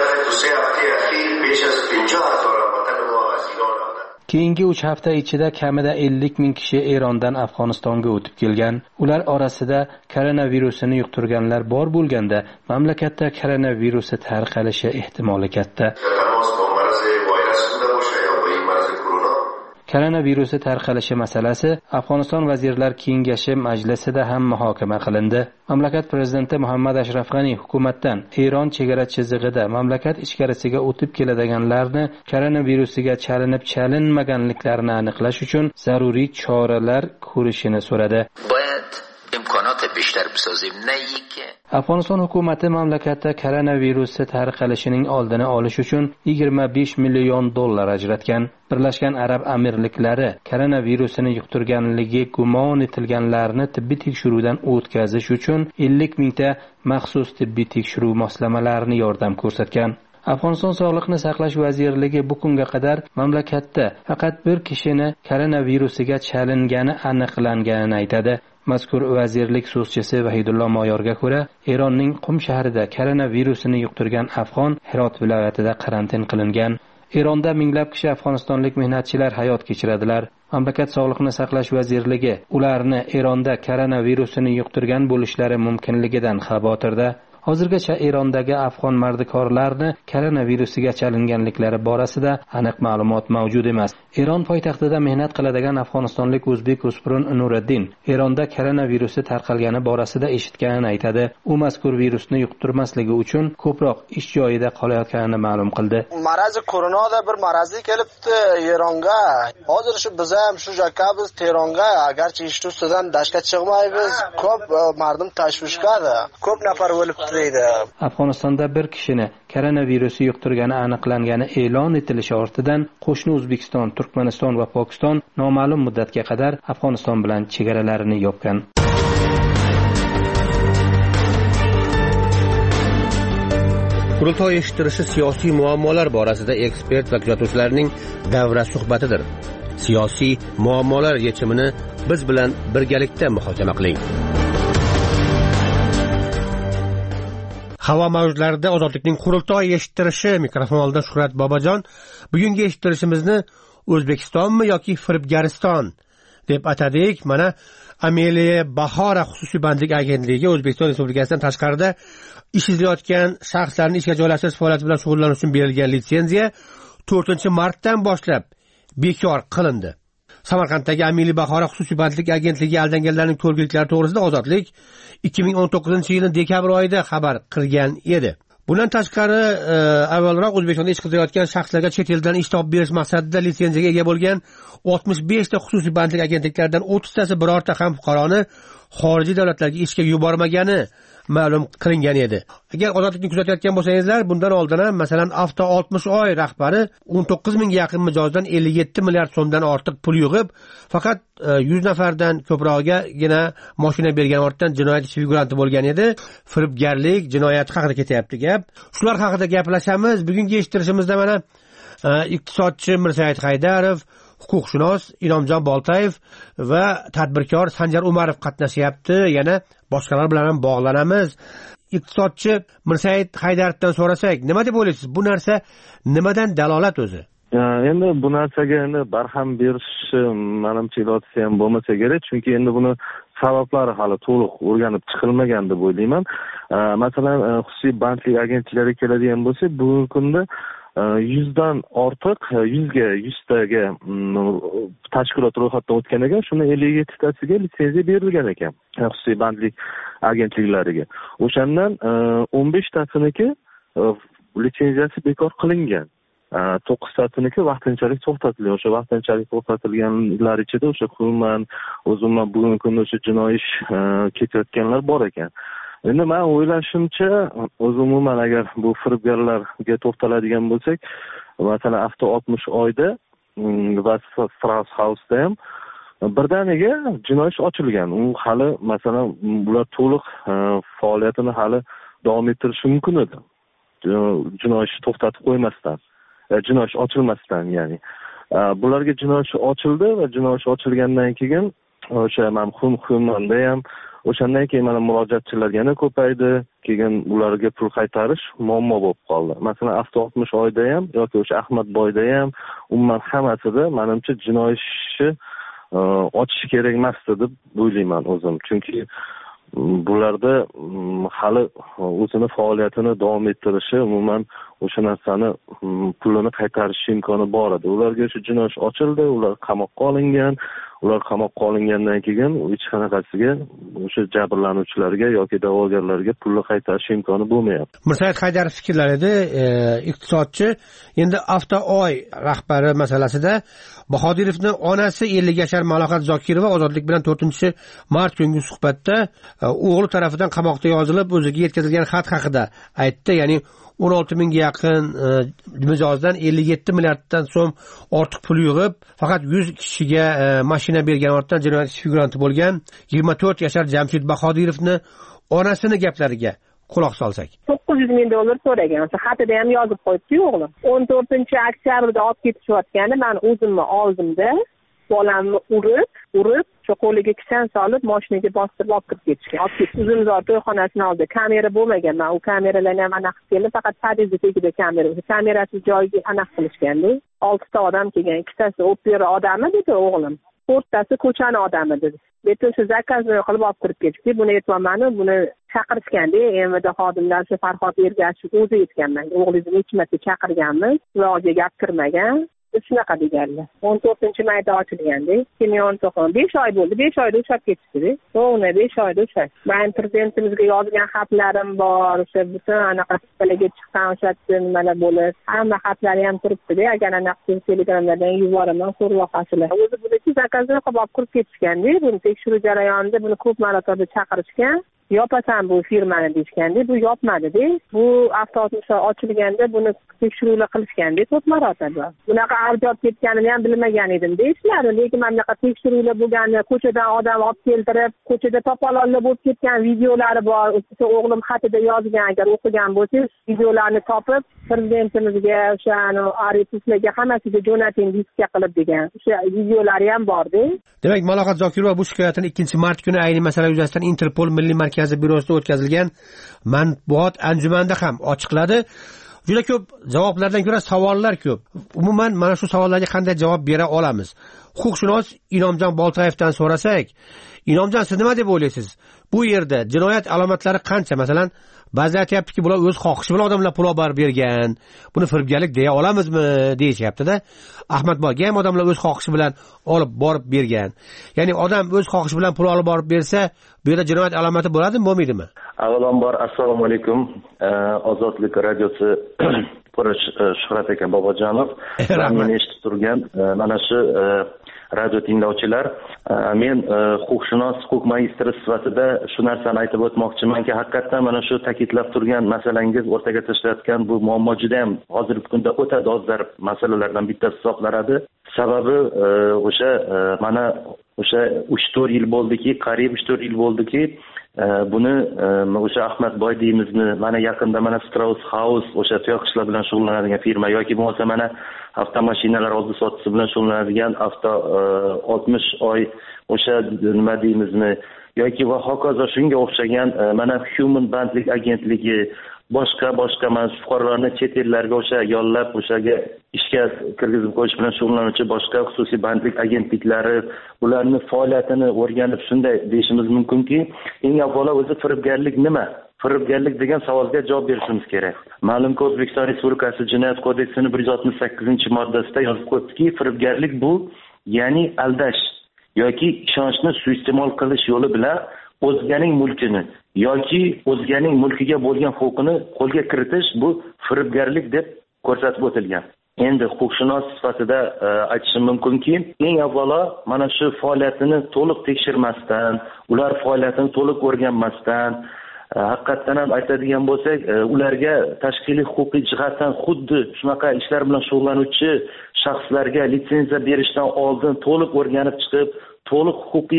Keyingi 3 hafta ichida kamida 50 ming kishi Erondan Afg'onistonga o'tib kelgan. Ular orasida koronavirusini yuqtirganlar bor bo'lganda, mamlakatda koronavirusi tarqalishi ehtimoli katta. Koronavirusi tarqalishi masalasi Afg'oniston Vazirlar Kengashi majlisida ham muhokama qilindi. Mamlakat prezidenti Muhammad Ashraf G'ani hukumatdan Eron chegara chizig'ida mamlakat ichkarisiga o'tib keladiganlarni koronavirusiga chalinmaganliklarini aniqlash uchun zaruriy choralar ko'rishini so'radi. Afg'oniston hukumati mamlakatda koronavirusi tarqalishining oldini olish uchun 25 million dollar ajratgan. Birlashgan Arab Amirliklari koronavirusini yuqtirganligi gumon etilganlarni tibbiy tekshiruvdan o'tkazish uchun 50 mingta maxsus tibbiy tekshiruv moslamalarini yordam ko'rsatgan. Afg'oniston Sog'liqni saqlash vazirligi bu kunga qadar mamlakatda faqat bir kishini koronavirusiga chalingani aniqlanganini aytadi. Mazkur vazirlik so'zchisi Vahidullo Moyorga ko'ra, Eronning Qum shahrida koronavirusini yuqtirgan afg'on Hirot viloyatida karantin qilingan. Eronda minglab kishi afg'onistonlik mehnatchilar hayot kechiradilar. Mamlakat Sog'liqni saqlash vazirligi ularni Eronda koronavirusini yuqtirgan bo'lishlari mumkinligidan xavotirda. hozirgacha Erondagi afg'on mardikorlarni koronavirusga chalinganliklari borasida aniq ma'lumot mavjud emas. Eron poytaxtida mehnat qiladigan afg'onistonlik o'zbek o'spirin Nuriddin Eronda koronavirusi tarqalgani borasida eshitganini aytadi. U mazkur virusni yuqtirmasligi uchun ko'proq ish joyida qolayotganini ma'lum qildi. Marazi koronada bir marazi kelibdi Eronga. Hozir shu biz ham shu jakabız Tehronga agarchi ish ustidan dashga chiqmaymiz, ko'p mardim tashvishkada. Ko'p nafar o'libdi deydi. Afg'onistonda bir kishini koronavirusi yuqtirgani aniqlangani e'lon etilishi ortidan qo'shni O'zbekiston, Turkmaniston va Pokiston noma'lum muddatga qadar Afg'oniston bilan chegaralarini yopgan. Qurultoy eshittirishi siyosiy muammolar borasida ekspert va kuzatuvchilarning davra suhbatidir. Siyosiy muammolar yechimini biz bilan birgalikda muhokama qiling. Havo mavjlarida ozodlikning qurultoy eshittirishi, mikrofon oldida Shuhrat Bobojon. Bugungi eshittirishimizni O'zbekistonmi yoki Firibgariston deb atadik. Mana Ameliya Bahora xususiy bandlik agentligi O'zbekiston Respublikasidan tashqarida ish izlayotgan shaxslarni ishga joylashtirish faoliyati bilan shug'ullanish uchun berilgan litsenziya 4-martdan boshlab bekor qilindi. Samarqanddagi Ameliya Bahora xususiy bandlik agentligi aldanganlarning to'rtliklari to'g'risida Ozodlik 2019-yilning dekabr oyida xabar qilgan edi. Bundan tashqari avvalroq O'zbekistonda ish qilayotgan shaxslarga chet eldan ish topib berish maqsadida litsenziyaga ega bo'lgan 65 ta xususiy bandlik agentliklaridan 30 tasi birorta ham fuqaroni xorijiy davlatlarga ishga yubormagani ma'lum qilingan edi. Agar ozodlikni kuzatayotgan bo'lsangizlar, bundan oldin ham masalan Avto 60 oy rahbari 19 mingga yaqin mijozdan 57 milliard so'mdan ortiq pul yig'ib, faqat 100 nafardan ko'prog'igagina mashina bergan ortidan jinoyat ishi figuranti bo'lgan edi. Firibgarlik, jinoyat haqida ketyapti gap. Shular haqida gaplashamiz. Bugungi eshittirishimizda mana iqtisodchi Mirsaid Haydarov, huquqshunos Inomjon Boltayev va tadbirkor Sanjar Umarov qatnashyapti. Yana boshqalar bilan ham bog'lanamiz. Iqtisodchi Mirsaid Haydarovdan so'rasak, nima deb o'ylaysiz? Bu narsa nimadan dalolat o'zi? Endi bu narsaga endi barham berish menimcha ilojisi ham bo'lmasa kerak, chunki endi buni sabablari hali to'liq o'rganib chiqilmagan deb o'ylayman. Masalan, xususiy bandlik agentliklariga keladigan bo'lsak, bugungi kunda 100 dan ortiq 100 taga tashkilot ro'yxatdan o'tgan ekan, shuni 57 tasiga litsenziya berilgan ekan xususiy bandlik agentliklariga. O'shandan 15 tasiniki litsenziyasi bekor qilingan. 9 tasiniki vaqtinchalik to'xtatilgan. O'sha vaqtinchalik to'xtatilganlar ichida o'sha hukumat o'zimdan bugungi kunda o'sha jinoiy ish ketayotganlar bor ekan. Endi men o'ylashimcha, o'zi umuman agar bu firibgarlarga to'xtaladigan bo'lsak, masalan Avto 60 oyda va Strauss House'da ham birdaniga jinoiy ish ochilgan. U hali masalan bular to'liq faoliyatini hali davom ettirishi mumkin edi. Jinoiy ish to'xtatib qo'ymasdan, jinoiy ish ochilmasdan, ya'ni bularga jinoiy ish ochildi va jinoiy ish ochilgandan keyin o'sha hukumanda ham o'shandan keyin mana murojaatchilar yana ko'paydi, keyin ularga pul qaytarish muammo bo'lib qoldi. Masalan, Avto 60 oyda ham yoki o'sha Ahmadboyda ham umuman hammasida menimcha jinoiy ishni ochish kerak emasdi deb o'ylayman o'zim. Chunki bularda hali o'zini faoliyatini davom ettirishi, umuman o'sha narsani pulini qaytarish imkoni bor edi. Ularga shu jinoiy ish ochildi, ular qamoqqa olingan. Ular qamoqqa olingandan keyin hech qanaqasiga o'sha jabrlanuvchilarga yoki da'vogarlarga pulni qaytarish imkoni bo'lmayapti. Mirsaid Haydarov fikrlarida iqtisodchi endi Avto oy rahbari masalasida Bahodirovning onasi 50 yashar Malohat Zokirova Ozodlik bilan 4-mart kungi suhbatda o'g'li tarafidan qamoqda yozilib o'ziga yetkazilgan xat haqida aytdi. Ya'ni 16 mingga yaqin mijozdan 57 milliarddan so'm ortiq pul yig'ib, faqat 100 kishiga mashina bergan ortidan jinoyat figuranti bo'lgan 24 yashar Jamshid Bahodirovni onasini gaplariga quloq solsak. 900 ming dollar so'ragan. Xatida ham yozib qo'yibdi o'g'lim. 14-oktyabrda olib ketishayotgani men o'zimni oldimda bolamni urib shu qo'liga kishan solib mashinaga bostirib olib kirib ketishgan. Olib ketib Uzumzor to'yxonasining oldida kamera bo'lmagan. Men u kameralarni ham aniq qilib, faqat podyezdda tegida kamerasiz joyiga aniq qilishganda 6 ta odam kelgan. 2tasi opera odami dedi o'g'lim. 4tasi ko'chani odami dedi. Lekin shu zakazini qilib olib kirib ketdik. Buni aytmayman, buni chaqirishganda, MVD xodimlari shu Farhod Ergashev o'zi aytganman. O'g'lingizni necha marta chaqirganmiz, ularga gap kirmagan. Shunaqa deganlar. 14-mayda ochilganda, 5 oy bo'ldi. 5 oyda ushlab ketishdi. To'g'ri, 5 oyda ushlab. Men prezidentimizga yozgan xatlarim bor, o'sha butun anaqa talaga chiqqan o'sha nimalar bo'lib, hamma xatlari ham turibdi-da. Agar anaqa telegramlardan yuboraman, ko'rvoqasizlar. O'zi buni zakazini qilib olib kirib ketishganda, buni tekshiruv jarayonida buni ko'p marotaba chaqirishgan. Yopasan bu firmani deyishganda, bu yopmadi-da. Bu avtobuslar ochilganda buni tekshiruvlar qilishganda ko'p marotaba. Bunaqa arjob ketganini ham bilmagan edim deyishlardi. Lekin mana bunaqa tekshiruvlar bo'lganda, ko'chadan odam olib keltirib, ko'chada topolonlar bo'lib ketgan videolari bor. O'g'lim xatida yozgan, agar o'qigan bo'lsangiz, videolarni topib prezidentimizga, o'sha arxivlarga hammasiga jo'nating diskka qilib degan. O'sha videolari ham bor-da. Demak, Malohat Zokirova bu shikoyatini 2-mart kuni ayni masala yuzasidan Interpol Milliy markazi bürosida o'tkazilgan matbuot anjumanida ham ochiqladi. Juda ko'p javoblardan ko'ra savollar ko'p. Umuman mana shu savollarga qanday javob bera olamiz? Huquqshunos Inomjon Boltoyevdan so'rasak, Inomjon, siz nima deb o'ylaysiz? Bu yerda jinoyat alomatlari qancha? Masalan, ba'zilar aytayaptiki, bular o'z xohishi bilan odamlar pul olib bergan. Buni firibgarlik deya olamizmi deyishyapti-da. Ahmadboyga ham odamlar o'z xohishi bilan olib borib bergan. Ya'ni odam o'z xohishi bilan pul olib borib bersa, bu yerda jinoyat alomati bo'ladimi, bo'lmaydimi? Avvalambor assalomu alaykum. Ozodlik radiosi Shuhrat aka Bobojonov, meni eshitib turgan mana shu radio tinglovchilar, men huquqshunos, huquq magistri sifatida shu narsani aytib o'tmoqchimanki, haqiqatdan mana shu ta'kidlab turgan masalangiz o'rtaga tashlayotgan bu muammo juda ham hozirgi kunda o'ta dolzarb masalalardan bittasi hisoblanadi. Sababi mana o'sha 3-4 yil bo'ldiki, qariyb 3-4 yil bo'ldiki, buni o'sha Ahmadboy deymizmi, mana yaqinda mana Strauss House o'sha tuyoqishlar bilan shug'ullanadigan firma yoki bo'lmasa mana avtomashinalar oldi-sotisi bilan shug'ullanadigan 60 oy o'sha nima deymizmi yoki va hokazo shunga o'xshagan mana Human bandlik agentligi boshqa mana fuqarolarni chet ellarga o'sha yollab o'shaga ishga kirgizib qo'yish bilan shug'ullanuvchi boshqa xususiy bandlik agentliklari ularning faoliyatini o'rganib shunday deyishimiz mumkinki, eng avvalo o'zi firibgarlik nima? Firibgarlik degan savolga javob berishimiz kerak. Ma'lumki, O'zbekiston Respublikasi Jinoyat kodeksining 168-moddasida yozib qo'yibdiki, firibgarlik bu ya'ni aldash yoki ishonchni suiiste'mol qilish yo'li bilan o'zganing mulkini yoki o'zganing mulkiga bo'lgan huquqini qo'lga kiritish, bu firibgarlik deb ko'rsatib o'tilgan. Endi huquqshunos sifatida aytishim mumkinki, eng avvalo mana shu faoliyatini to'liq tekshirmasdan, ular faoliyatini to'liq o'rganmasdan, haqiqatdan ham aytadigan bo'lsak, ularga tashkiliy huquqiy jihatdan xuddi shunaqa ishlar bilan shug'ullanuvchi shaxslarga litsenziya berishdan oldin to'liq o'rganib chiqib, to'liq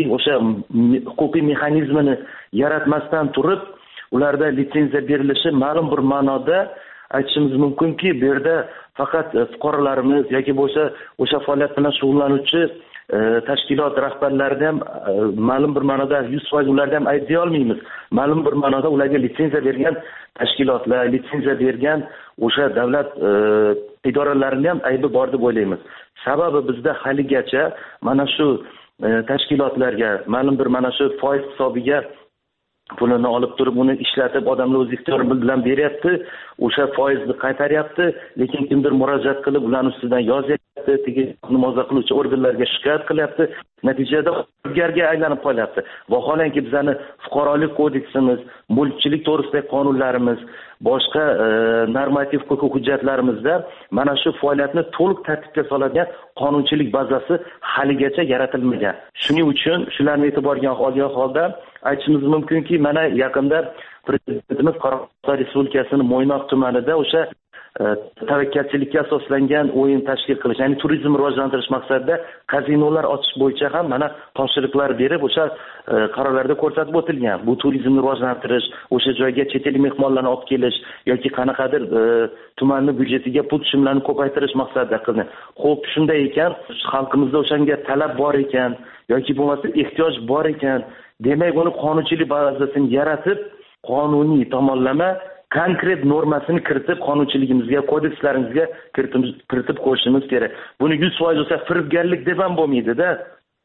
huquqiy mexanizmini yaratmasdan turib, ularda litsenziya berilishi ma'lum bir ma'noda aytishimiz mumkinki, bu yerda faqat fuqarolarimiz yoki bo'lsa o'sha faoliyat bilan shug'ullanuvchi tashkilot rahbarlarini ham ma'lum bir ma'noda 100% ularni ham aytay olmaymiz. Ma'lum bir ma'noda ularga litsenziya bergan tashkilotlar, litsenziya bergan o'sha davlat idoralarini ham aybi bor deb o'ylaymiz. Sababi bizda haligacha mana shu tashkilotlarga ma'lum bir mana shu foiz hisobiga pulini olib turib uni ishlatib odamlar o'z ixtiyori bilan beryapti, o'sha foizni qaytaryapti, lekin kimdir murojaat qilib ularning ustidan yozyapti, murojaat qiluvchi organlarga shikoyat qilyapti, natijada firibgarga aylanib qolyapti. Vaholanki bizning fuqarolik kodeksimiz, mulkchilik to'g'risidagi qonunlarimiz, boshqa normativ huquqiy hujjatlarimizda mana shu faoliyatni to'liq tartibga soladigan qonunchilik bazasi haligacha yaratilmagan. Shuning uchun shularni e'tiborga olgan holda aytishimiz mumkinki, mana yaqinda prezidentimiz Qoraqalpog'iston Respublikasining Mo'ynoq tumanida o'sha tavakkalchilikka asoslangan o'yin tashkil qilish, ya'ni turizmni rivojlantirish maqsadida kazinolar ochish bo'yicha ham mana topshiriqlar berib, o'sha qarorlarda ko'rsatib o'tilgan. Bu turizmni rivojlantirish, o'sha joyga chet el mehmonlarni olib kelish yoki qanaqadir tumanning byudjetiga pul tushumlarini ko'paytirish maqsadida qilingan. Xo'p, shunday ekan, xalqimizda o'shanga talab bor ekan yoki bo'lmasa ehtiyoj bor ekan, demak uni qonunchilik bazasini yaratib, qonuniy tomonlama konkret normasini kiritib, qonunchiligimizga, kodekslarimizga kiritib qo'yishimiz kerak. Buni 100% o'sa firibgarlik deb ham bo'lmaydi-da.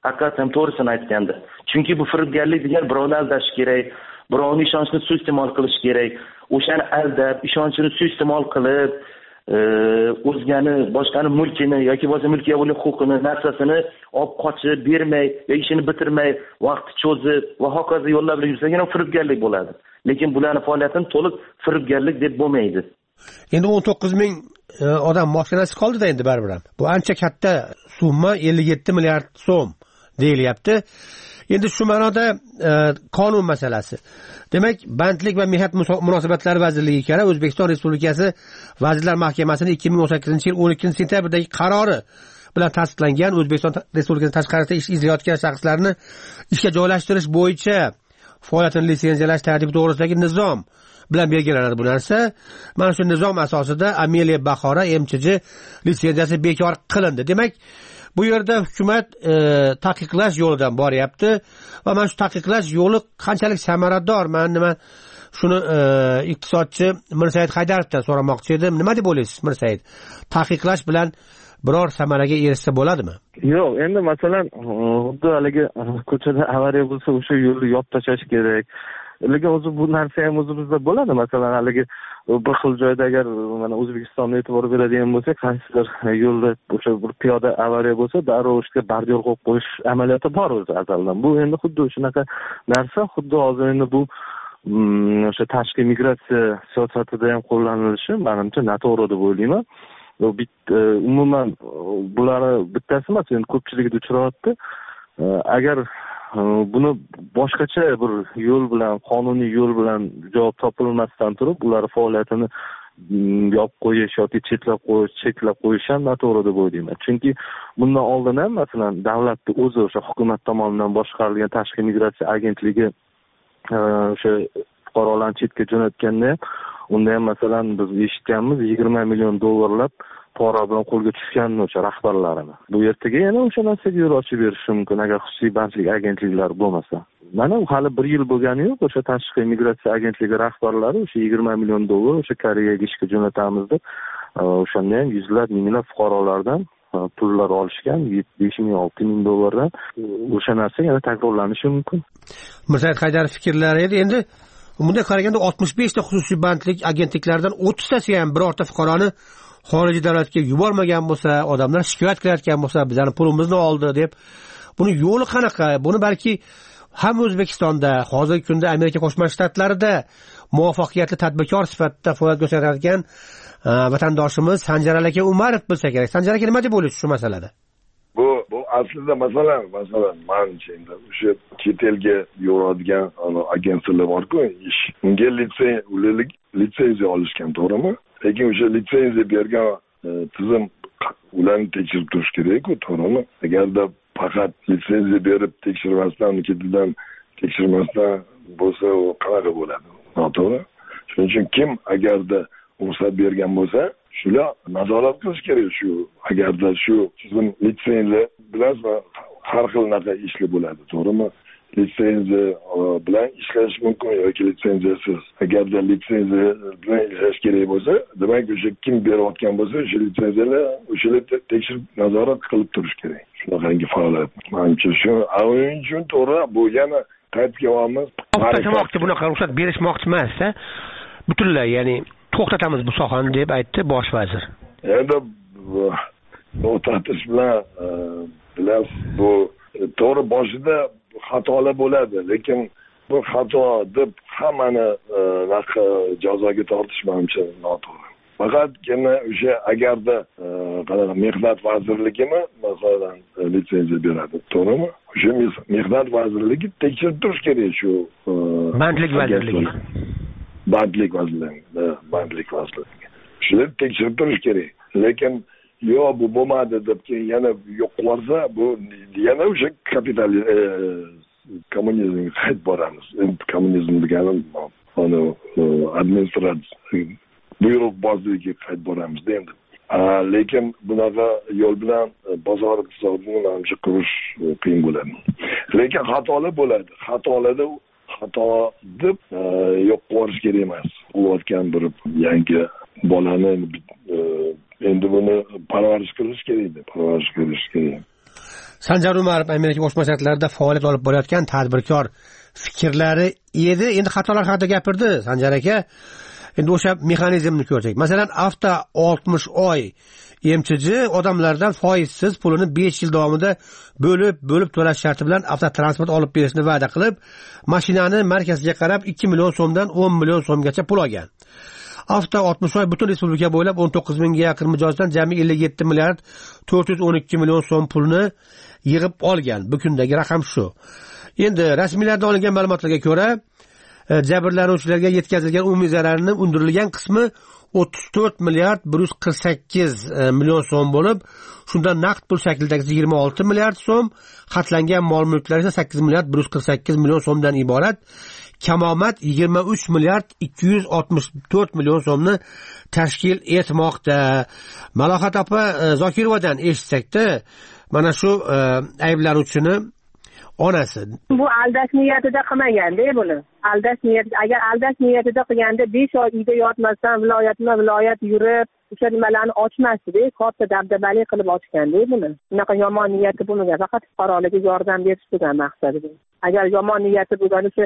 haqiqatan to'g'risini aytgandi. Chunki bu firibgarlik degan birovni aldash kerak, birovning ishonchini suiiste'mol qilish kerak. O'shani aldab, ishonchini suiiste'mol qilib, o'zgani, boshqani mulkini yoki bo'lsa mulkiga bo'lgan huquqini, narsasini olib qochib, bermay, yoki ishini bitirmay, vaqt cho'zib va hokazo yo'llar bilan yursagina firibgarlik bo'ladi. Lekin bularning faoliyatini to'liq firibgarlik deb bo'lmaydi. Endi 19 ming odam maskanasi qoldi-da endi baribir ham. Bu ancha katta summa, 57 milliard so'm deyilyapti. Endi shu ma'noda qonun masalasi. Demak, Bandlik va mehnat munosabatlari vazirligi kerak O'zbekiston Respublikasi Vazirlar Mahkamasining 2018-yil 12-sentyabrdagi qarori bilan tasdiqlangan O'zbekiston Respublikasi tashqarisida ish izlayotgan shaxslarni ishga joylashtirish bo'yicha faoliyatini litsenziyalash tartibi to'g'risidagi nizom bilan belgilanadi bu narsa. Mana shu nizom asosida Ameliya Bahora MChJ litsenziyasi bekor qilindi. Demak, bu yerda hukumat taqiqlash yo'lidan boryapti va mana shu taqiqlash yo'li qanchalik samarador? Nima shuni iqtisodchi Mirsaid Haydarovdan so'ramoqchi edim. Nima deb o'ylaysiz, Mirsaid? Taqiqlash bilan biror samaraga erishsa bo'ladimi? Yo'q, endi masalan, xuddi haligi ko'chada avariya bo'lsa, o'sha yo'lni yopib tashlash kerak. Lekin o'zi bu narsa ham o'zimizda bo'ladi. Masalan, haligi bir xil joyda agar mana O'zbekistonga e'tibor beradigan bo'lsak, qaysidir yo'lda o'sha bir piyoda avariya bo'lsa, darrov ishga bardiyor qo'yib qo'yish amaliyoti bor o'zi azaldan. Bu endi xuddi shunaqa narsa, xuddi hozir endi bu o'sha tashqi migratsiya siyosatida ham qo'llanilishi menimcha noto'g'ri deb o'ylayman. Umuman bularni bittasi emas, endi ko'pchilikda uchrayapti. Agar buni boshqacha bir yo'l bilan, qonuniy yo'l bilan javob topilmasdan turib, ular faoliyatini yopib qo'yish yoki cheklab qo'yish ham noto'g'ri deb o'ylayman. Chunki bundan oldin ham masalan davlatni o'zi o'sha hukumat tomonidan boshqarilgan tashqi migratsiya agentligi o'sha fuqarolarni chetga jo'natganda ham, unda ham masalan biz eshitganmiz, 20 million dollarlab pora bilan qo'lga tushganmi o'sha rahbarlarini. Bu ertaga yana o'sha narsaga yo'l ochib berishi mumkin agar xususiy bandlik agentliklari bo'lmasa. Mana hali 1 yil bo'lgani yo'q, o'sha tashqi migratsiya agentligi rahbarlari o'sha 20 million dollar o'sha Koreyaga ishga jo'natamiz deb o'shanda ham yuzlab, minglab fuqarolardan pullar olishgan, 5 ming, 6 ming dollardan. O'sha narsa yana takrorlanishi mumkin. Mirsaid Haydarov fikrlari endi bunday qaraganda 65 ta xususiy bandlik agentliklaridan 30 tasi ham birorta fuqaroni xorijiy davlatga yubormagan bo'lsa, odamlar shikoyat qilayotgan bo'lsa, bizning pulimizni oldi deb, buni yo'li qanaqa? Buni balki ham O'zbekistonda, hozirgi kunda Amerika Qo'shma Shtatlarida muvaffaqiyatli tadbirkor sifatida faoliyat ko'rsatayotgan vatandoshimiz Sanjar aka Umarov bilsa kerak. Sanjar aka nima deb o'ylaysiz shu masalada? Bu aslida masalan menimcha endi o'sha chet elga yuboradigan agentliklar bor-ku, unga litsenziya olishgan, to'g'rimi? Lekin o'sha litsenziya bergan tizim ularni tekshirib turish kerak-ku, to'g'rimi? Agarda faqat litsenziya berib tekshirmasdan, uni ketidan tekshirmasdan bo'lsa, u qanaqa bo'ladi? Noto'g'ri. Shuning uchun kim agarda ruxsat bergan bo'lsa, shular nazorat qilish kerak. Shu agarda shu tizim litsenziya bilan har xil narsa ishli bo'ladi, to'g'rimi? Litsenziya bilan ishlash mumkin yoki litsenziyasiz. Agarda litsenziya bilan ishlash kerak bo'lsa, demak o'sha kim berayotgan bo'lsa, o'sha litsenziyalar o'shalar tekshirib nazorat qilib turish kerak. Shunaqangi faoliyat. Menimcha shu o'yin uchun to'g'ri, bu yana qaytib kelyapmiz. To'xtatmoqchi, bunaqa ruxsat berishmoqchi emas-a? Butunlay, ya'ni to'xtatamiz bu sohani deb aytdi bosh vazir. Endi to'xtatish bilan bu to'g'ri boshida xatolar bo'ladi, lekin bu xato deb hammani jazoga tortish menimcha noto'g'ri. Faqatgina o'sha agarda mehnat vazirligimi masalan litsenziya beradi, to'g'rimi? O'sha mehnat vazirligi tekshirib turish kerak shu bandlik vazirligi. Bandlik vazirligi. Shular tekshirib turish kerak. Lekin yo'q bu bo'lmadi deb keyin yana yo'q qilsa, bu yana o'sha kommunizmga qaytib boramiz. Kommunizm deganim administratsiya buyruqbozligiga qaytib boramiz endi. Lekin bunaqa yo'l bilan bozor iqtisodini menimcha qurish qiyin bo'ladi. Lekin xatolar bo'ladi. Xatolarda xato deb yo'q qilish kerak emas. Qilayotgan bir yangi bolani endi buni parvarish qilish kerak. Sanjar Umarov Amerika Qo'shma Shtatlarida faoliyat olib borayotgan tadbirkor fikrlari edi. Endi xatolar haqida gapirdi Sanjar aka. Endi o'sha mexanizmni ko'rsak. Masalan, hafta 60 oy MCJ odamlardan foizsiz pulini 5 yil davomida bo'lib to'lash sharti bilan avtotransport olib berishni va'da qilib, mashinani markaziga qarab 2 million so'mdan 10 million so'mgacha pul olgan. Hafta 60 oy butun respublika bo'ylab 19 mingga yaqin mijozdan jami 57 milliard 412 million so'm pulni yig'ib olgan. Bu kundagi raqam shu. Endi rasmiylardan olingan ma'lumotlarga ko'ra, jabrlanuvchilarga yetkazilgan umumiy zararning undirilgan qismi 34 milliard 148 million so'm bo'lib, shundan naqd pul shaklidagi 26 milliard so'm, xatlangan mol-mulklar esa 8 milliard 148 million so'mdan iborat. Kamomad 23 milliard 264 million so'mni tashkil etmoqda. Malohat opa Zokirovadan eshitsakda, mana shu ayblanuvchini onasi. Bu aldash niyatida qilmagan-da buni. Agar aldash niyatida qilganda 5 oy uyda yotmasdan viloyat yurib, o'sha nimalarni ochmasdi-da, katta dabdabali qilib ochganda buni. Bunaqa yomon niyati bo'lmagan, faqat fuqarolarga yordam berish degan maqsadida. Agar yomon niyati bo'lganida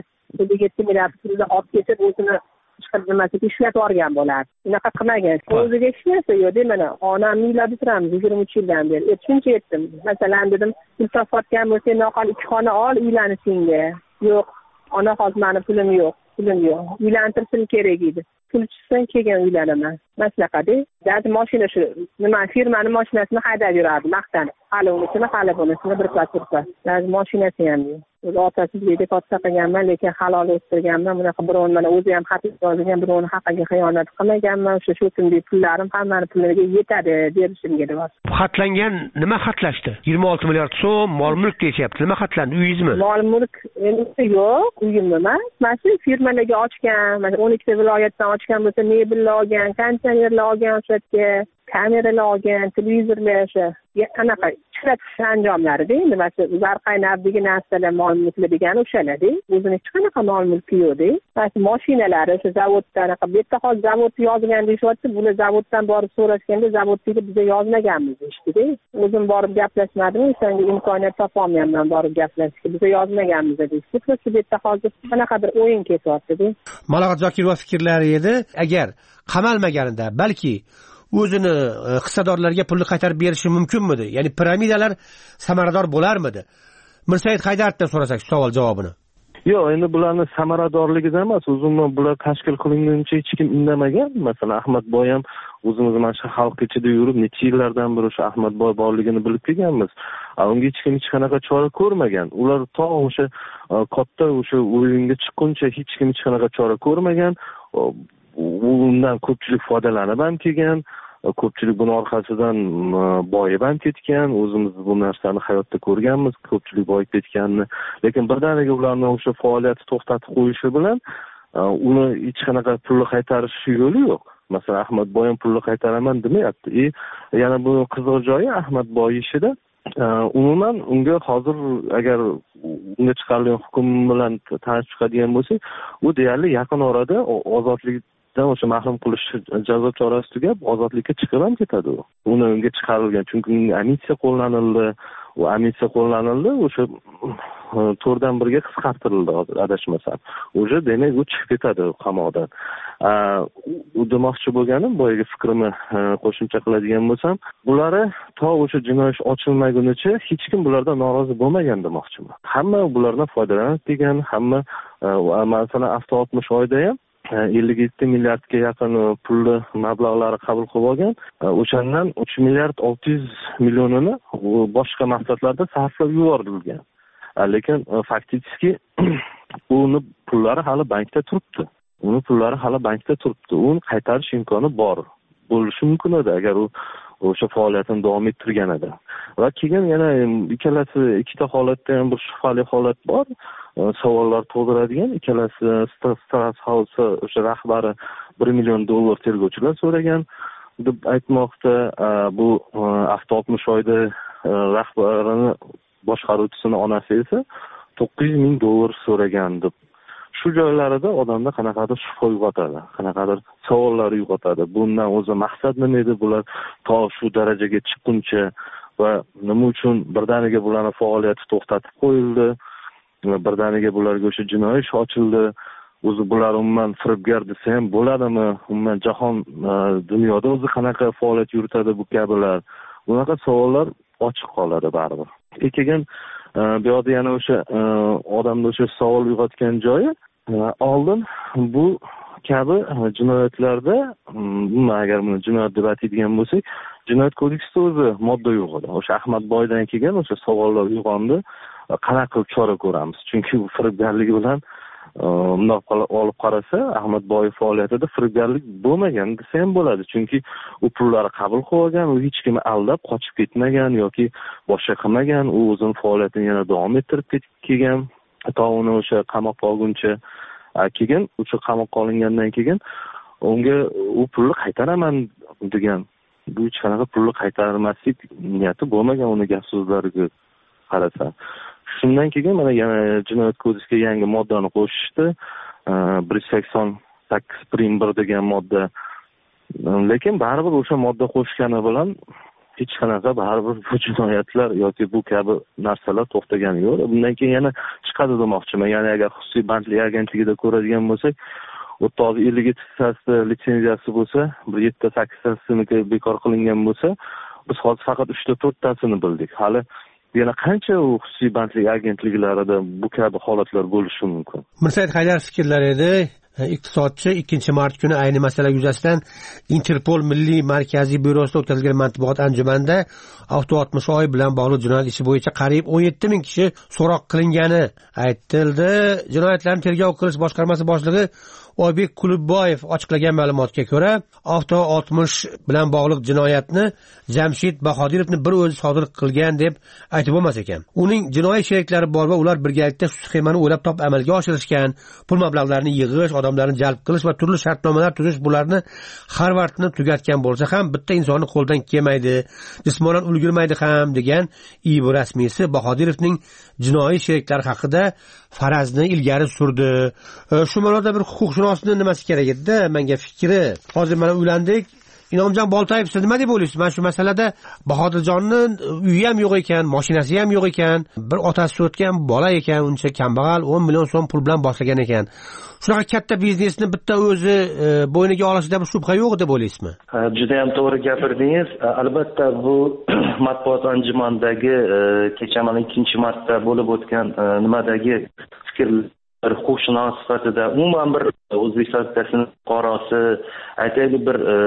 7 milliard pulni olib ketib o'zini chiqarmasiga ishlab olgan bo'lardi. Bunaqa qilmagan. O'ziga hech narsa yo'q-da, mana onamni uylab turamiz 23 yildan beri. Shuncha aytdim. Masalan dedim, pul topayotgan bo'lsa, noqol 2 xona ol, uylanishingga. Yo'q, ona hozir meni pulim yo'q. Uylantirishim kerak edi. Pul chiqsin keyin uylanaman. Maslaqa-da. Dadi mashina shu, nima firmani mashinasini haydab yurardi, maqtanib. Hali bunisini bir pas. Dadi mashinasi ham yo'q. O'zi otasizlikda katta qilganman, lekin halol o'stirganman. Bunaqa birovni mana o'zi ham xat yozgan birovni haqqiga xiyonat qilmaganman. Shu kunlik pullarim hammani pullariga yetadi derishimga deb. Xatlangan nima xatlashdi? 26 milliard so'm mol-mulk deyapti. Nima xatlandi? Uyingizmi? Mol-mulk endi yo'q, uyim emas. Mana shu firmalarga ochgan, mana 12 viloyatdan ochgan bo'lsa, mebellar olgan, konteynerlar olgan, o'shatga kameralar olgan, televizorlar o'sha qanaqa ishlatish anjomlarida endi mana zarqaynabdagi narsalar mol-mulklar degani o'shalar-da. O'zini hech qanaqa mol-mulki yo'q-da. Mana maoshinalari o'sha zavoddan bu yerda hozir zavod yozgan deyapti. Bular zavoddan borib so'rashganda zavodga biza yozmaganmiz deyishdi-da. O'zim borib gaplashmadim, o'shanga imkoniyat topolmayapman borib gaplashishga. Biza yozmaganmiz deyishdi. Shu yerda hozir qanaqadir o'yin ketyapti-da. Malohat Zokirova fikrlari edi. Agar qamalmaganida balki o'zini hissadorlarga pulni qaytarib berishi mumkinmidi? Ya'ni piramidalar samarador bo'larmidi? Mirsaid Haydarovdan so'rasak savol javobini. Yo'q, endi bularni samaradorligidan emas, umuman bular tashkil qilinguncha hech kim indamagan. Masalan, Ahmadboy ham o'zimiz mana shu xalq ichida yurib, necha yillardan beri shu Ahmadboy borligini bilib kelganmiz. Unga hech kim hech qanaqa chora ko'rmagan. Ular to o'sha katta o'sha o'yinga chiqquncha hech kim hech qanaqa chora ko'rmagan. Undan ko'pchilik foydalanib ham kelgan, ko'pchilik buni orqasidan boyib ham ketgan. O'zimiz bu narsani hayotda ko'rganmiz, ko'pchilik boyib ketganini. Lekin birdaniga ularni o'sha faoliyatni to'xtatib qo'yishi bilan uni hech qanaqa pulni qaytarish yo'li yo'q. Masalan, Ahmadboy ham pulni qaytaraman demayapti. Yana bu qiziq joyi Ahmadboy ishida umuman unga hozir agar unga chiqarilgan hukm bilan tanishib chiqadigan bo'lsak, u deyarli yaqin orada ozodlikdan o'sha mahrum qilish jazo chorasi tugab ozodlikka chiqib ham ketadi u. Unga chiqarilgan, chunki amnistiya qo'llanildi, o'sha 4dan 1ga qisqartirildi adashmasam. O'sha demak u chiqib ketadi qamoqdan. U demoqchi bo'lganim, boyagi fikrimni qo'shimcha qiladigan bo'lsam, bularni to o'sha jinoiy ish ochilmagunicha hech kim bulardan norozi bo'lmagan demoqchiman. Hamma bulardan foydalanib degan, hamma masalan avto 60 oyda ham 57 milliardga yaqin pulli mablag'lari qabul qilib olgan. O'shandan 3 milliard 600 millionini boshqa maqsadlarda sarflab yuborilgan. Lekin faktiski uni pullari hali bankda turibdi. Uni qaytarish imkoni bor. Bo'lishi mumkin edi agar u o'sha faoliyatini davom ettirganida. Va keyin yana ikkita holatda ham bir shubhali holat bor. Savollar tug'diradigan. Ikkalasi Stras House o'sha rahbari $1 million tergovchilar so'ragan deb aytmoqda. Bu avto 60 oyda rahbarini boshqaruvchisini onasi esa $900 ming so'ragan deb. Shu joylarida odamda qanaqadir shubha uyg'otadi, qanaqadir savollar uyg'otadi. Bundan o'zi maqsad nima edi? Bular to shu darajaga chiqquncha va nima uchun birdaniga bularning faoliyati to'xtatib qo'yildi, birdaniga bularga o'sha jinoiy ish ochildi, o'zi bular umuman firibgar desa ham bo'ladimi, umuman jahon dunyoda o'zi qanaqa faoliyat yuritadi bu kabilar, bunaqa savollar ochiq qoladi baribir. Keyin bu yerda yana o'sha odamda o'sha savol uyg'otgan joyi, oldin bu kabi jinoyatlarda, agar buni jinoyat deb ataydigan bo'lsak, jinoyat kodeksida o'zi modda yo'q edi. O'sha Ahmadboydan keyin o'sha savollar uyg'ondi, qanaqa qilib chora ko'ramiz? Chunki u firibgarligi bilan bundoq olib qarasa, Ahmadboyev faoliyatida firibgarlik bo'lmagan desa ham bo'ladi. Chunki u pullarni qabul qilgan, u hech kimni aldab qochib ketmagan yoki boshqa qilmagan, u o'zining faoliyatini yana davom ettirib kelgan, to uni o'sha qamoqqa olguncha. Keyin o'sha qamoqqa olingandan keyin unga u pulni qaytaraman degan, bu hech qanaqa pulni qaytarmaslik niyati bo'lmagan uni gap so'zlariga qarasa. Shundan keyin mana yana jinoyat kodeksiga yangi moddani qo'shishdi, 188.1 degan modda. Lekin baribir o'sha modda qo'shgani bilan hech qanaqa baribir bu jinoyatlar yoki bu kabi narsalar to'xtagani yo'q. Bundan keyin yana chiqadi demoqchiman. Ya'ni agar xususiy bandlik agentligida ko'radigan bo'lsak, o'tda 57 litsenziyasi bo'lsa, 7-8tasini bekor qilingan bo'lsa, biz hozir faqat 3-4tasini bildik. Hali yana qancha u xususiy bandlik agentliklarida bu kabi holatlar bo'lishi mumkin? Mirsayed Haydar fikrlar edi. Iqtisodchi 2 mart kuni ayni masala yuzasidan Interpol Milliy markaziy byrosida o'tkazilgan matbuot anjumanida Avto-60 bilan bog'liq jinoyat ishi bo'yicha qariyb 17,000 kishi so'roq qilingani aytildi. Jinoyatlarni tergov qilish boshqarmasi boshlig'i Oybek Kulubboyev ochiqlagan ma'lumotga ko'ra, Avto-60 bilan bog'liq jinoyatni Jamshid Bahodirovni bir o'zi sodir qilgan deb aytib bo'lmas ekan. Uning jinoiy sheriklari bor va ular birgalikda sxemani o'ylab topib amalga oshirishgan, pul mablag'larini yig'ish, odamlarni jalb qilish va turli shartnomalar tuzish bularni Harvardni tugatgan bo'lsa ham bitta insonni qo'ldan kelmaydi, jismonan ulgurmaydi ham degan IIB rasmiysi Bahodirovning jinoiy sheriklari haqida farazni ilgari surdi. Shu ma'noda bir huquqshunosning nimasi kerak edi? Menga fikri. Hozir mana uylandik. Inomjon Boltayev, siz nima deb o'ylaysiz? Mana shu masalada Bahodirjonning uyi ham yo'q ekan, mashinasi ham yo'q ekan, bir otasi o'tgan bola ekan, uncha kambag'al, 10 million so'm pul bilan boshlagan ekan. Shunaqa katta biznesni bitta o'zi bo'yniga olishida bir shubha yo'q deb o'ylaysizmi? Juda ham to'g'ri gapirdingiz. Albatta bu matbuot anjumanidagi kecha mana 2-martda bo'lib o'tgan nimadagi fikrlar huquqshunos sifatida umuman bir O'zbekiston Respublikasining fuqarosi aytaylik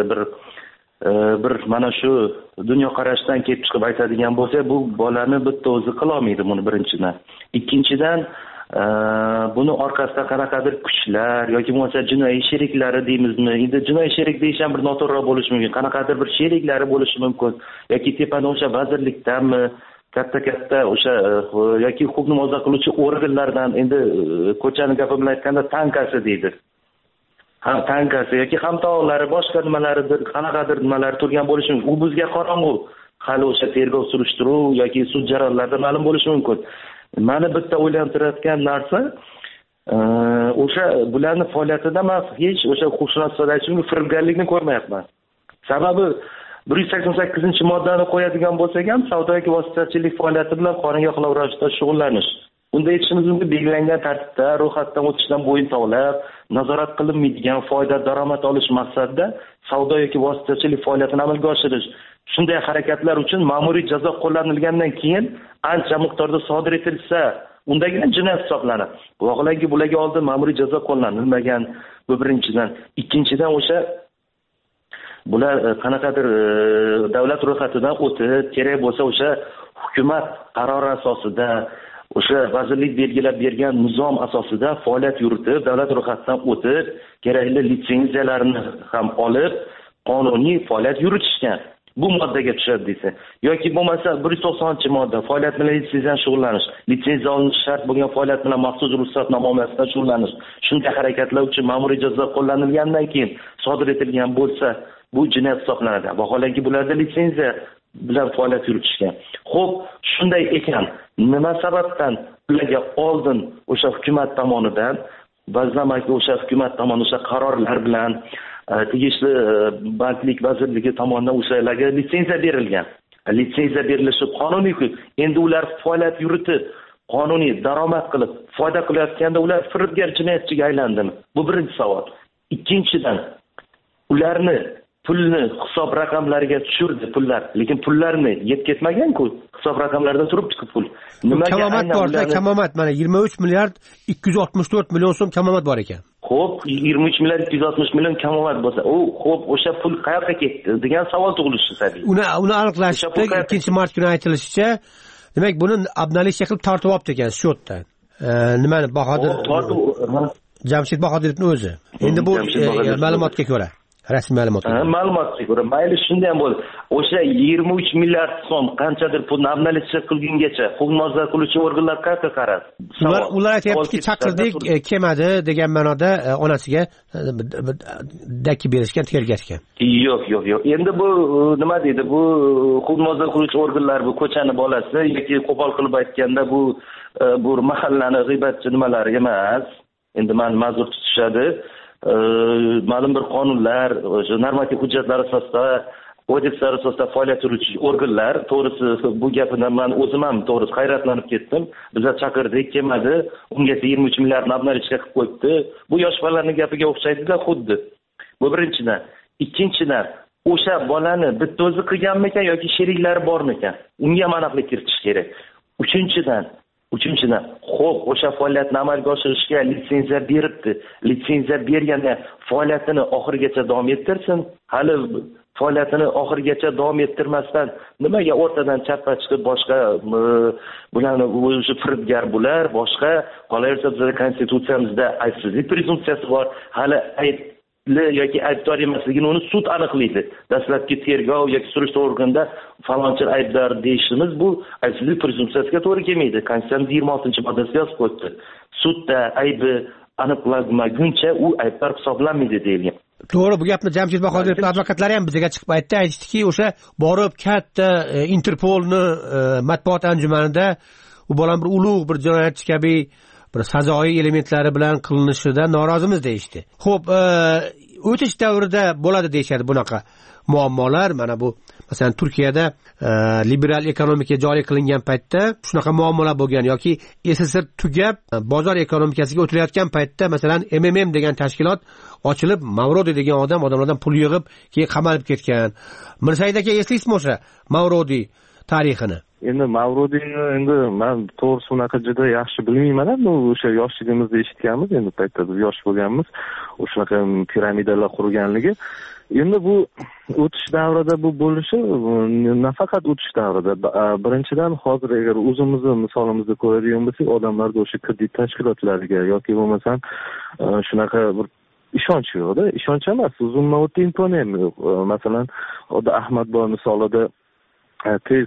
bir mana shu dunyoqarashdan kelib chiqib aytadigan bo'lsa, bu bolani bitta o'zi qila olmaydi buni birinchidan. Ikkinchidan buni orqasida qanaqadir kuchlar yoki bo'lmasa jinoiy sheriklari deymizmi? Endi jinoiy sherik deyish ham bir noto'g'ri bo'lishi mumkin. Qanaqadir bir sheriklari bo'lishi mumkin yoki tepada o'sha vazirlikdanmi, katta o'sha yoki huquqni muhofaza qiluvchi organlardan, endi ko'chani gapi bilan aytganda tankasi deydi. Tankasi yoki hamtovoqlari, boshqa nimalaridir, qanaqadir nimalar turgan bo'lishi mumkin. U bizga qorong'u. Hali o'sha tergov surishtiruv yoki sud jarayonlarida ma'lum bo'lishi mumkin. Mani bitta o'ylantirayotgan narsa o'sha bularning faoliyatida men hech o'sha huquqshunos aytishimga firibgarlikni ko'rmayapman. Sababi 188-moddani qo'yadigan bo'lsak ham savdo yoki vositachilik faoliyati bilan qonunga xilof ravishda shug'ullanish. Unda aytishimiz mumkin, belgilangan tartibda ro'yxatdan o'tishdan bo'yin tovlab, nazorat qilinmaydigan foyda daromad olish maqsadida savdo yoki vositachilik faoliyatini amalga oshirish. Shunday harakatlar uchun ma'muriy jazo qo'llanilgandan keyin ancha miqdorda sodir etilsa, undagina jinoyat hisoblanadi. Vaholanki bularga oldin ma'muriy jazo qo'llanilmagan, bu birinchidan. Ikkinchidan o'sha bular qanaqadir davlat ro'yxatidan o'tib, kerak bo'lsa o'sha hukumat qarori asosida, o'sha vazirlik belgilab bergan nizom asosida faoliyat yuritib, davlat ro'yxatidan o'tib, kerakli litsenziyalarni ham olib, qonuniy faoliyat yuritishgan. Bu moddaga tushadi desa. Yoki bo'lmasa 190-modda faoliyat bilan litsenziyadan shug'ullanish, litsenziya olinish shart bo'lgan faoliyat bilan maxsus ruxsatnoma bilan shug'ullanish. Shunday harakatlar uchun ma'muriy jazo qo'llanilgandan keyin sodir etilgan bo'lsa, bu jinoyat hisoblanadi. Vaholanki bularda litsenziya bilan faoliyat yuritishgan. Xo'p, shunday ekan, nima sababdan ularga oldin o'sha hukumat tomonidan, ba'zan o'sha hukumat tomonidan o'sha qarorlar bilan tegishli bandlik vazirligi tomonidan o'shalarga litsenziya berilgan. litsenziya berilishi qonuniy-ku. Endi ular faoliyat yuritib, qonuniy daromad qilib, foyda qilayotganda ular firibgar jinoyatchiga aylandimi? Bu birinchi savol. Ikkinchidan, ularni pulni hisob raqamlariga tushirdi pullar, lekin pullarni yetkazmagan-ku. Hisob raqamlarida turibdi-ku pul. Nimaga kamomat borda, kamomat mana 23 milliard 264 million so'm kamomat bor ekan. Xo'p, 23 milliard 260 million kamomat bo'lsa, xo'p, o'sha pul qayerga ketdi degan savol tug'ilishi tabiiy. Uni aniqlashdi. 2-mart kuni aytilishicha, demak buni obnalishga qilib tortib olibdi ekan счёtdan. Nimani Bahodir Jamshid Bahodirovning o'zi. Endi bu ma'lumotga ko'ra, rasmiy ma'lumotga. Ma'lumotga ko'ra, mayli shunday ham bo'ldi. O'sha 23 milliard so'm qanchadir pulni obnalishga qilgungacha huquqni muhofaza qiluvchi organlar qayerga qaradi? Ular aytayaptiki, chaqirdik, kelmadi degan ma'noda onasiga daki berishgan, tergashgan. Yo'q. Endi bu nima deydi? Bu huquqni muhofaza qiluvchi organlar bu ko'chani bolasi yoki qo'pol qilib aytganda bu mahallani g'iybatchi nimalari emas. Endi meni ma'zur tutishadi. Ma'lum bir qonunlar, normativ hujjatlar asosida, kodekslar asosida faoliyat yurituvchi organlar, to'g'risi bu gapidan men o'zim ham to'g'risi hayratlanib ketdim. Bizlar chaqirdik, kelmadi, ungacha 23 milliardni obnalishga qilib qo'yibdi. Bu yosh bolalarning gapiga o'xshaydi-da xuddi. Bu birinchidan. Ikkinchidan, o'sha bolani bitta o'zi qilganmikan yoki sheriklari bormikan? Unga ham aniqlik kiritish kerak. Uchinchidan, xo'p, o'sha faoliyatni amalga oshirishga litsenziya beribdi. Litsenziya berganda faoliyatini oxirigacha davom ettirsin. Hali faoliyatini oxirigacha davom ettirmasdan nimaga o'rtadan chappa chiqib boshqa bularni o'zi firibgar bular, boshqa qolaversa bizning konstitutsiyamizda aybsizlik prezumpsiyasi bor. Hali yoki aybdor emasligini uni sud aniqlaydi. Dastlabki tergov yoki surishtiruv organida falonchi aybdor deyishimiz bu aybsizlik prezumpsiyasiga to'g'ri kelmaydi. Konstitutsiyaning 26-moddasiga yozib qo'yibdi. Sudda aybi aniqlanmaguncha u aybdor hisoblanmaydi deyilgan. To'g'ri, bu gapni Jamshid Bahodirovning advokatlari ham bizga chiqib aytishdiki, o'sha borib katta Interpolni matbuot anjumanida u bolam bir ulug' bir jinoyatchi kabi bir sazoyi elementlari bilan qilinishidan norozimiz deyishdi. Xo'p, o'tish davrida bo'ladi deyshadi bunaqa muammolar. Mana bu masalan Turkiyada liberal ekonomika joriy qilingan paytda shunaqa muammolar bo'lgan yoki SSR tugab bozor ekonomikasiga o'tilayotgan paytda masalan MMM degan tashkilot ochilib, Mavrodi degan odamlardan pul yig'ib, keyin qamalib ketgan. Mirsaid aka, eslaysizmi o'sha Mavrodi tarixini? Endi Mavrodiyni men to'g'risi unaqa juda yaxshi bilmayman. Bu o'sha yoshligimizda eshitganmiz, endi paytda biz yosh bo'lganmiz, o'shaqa piramidalar qurganligi. Endi bu o'tish davrida bu bo'lishi nafaqat o'tish davrida. Birinchidan hozir agar o'zimizni misolimizni ko'radigan bo'lsak, odamlarda o'sha kredit tashkilotlariga yoki bo'lmasam shunaqa bir ishonch yo'q-da. Ishonch emas, uzun muddatli imkoniyat yo'q. Masalan, Ahmad boy misolida tez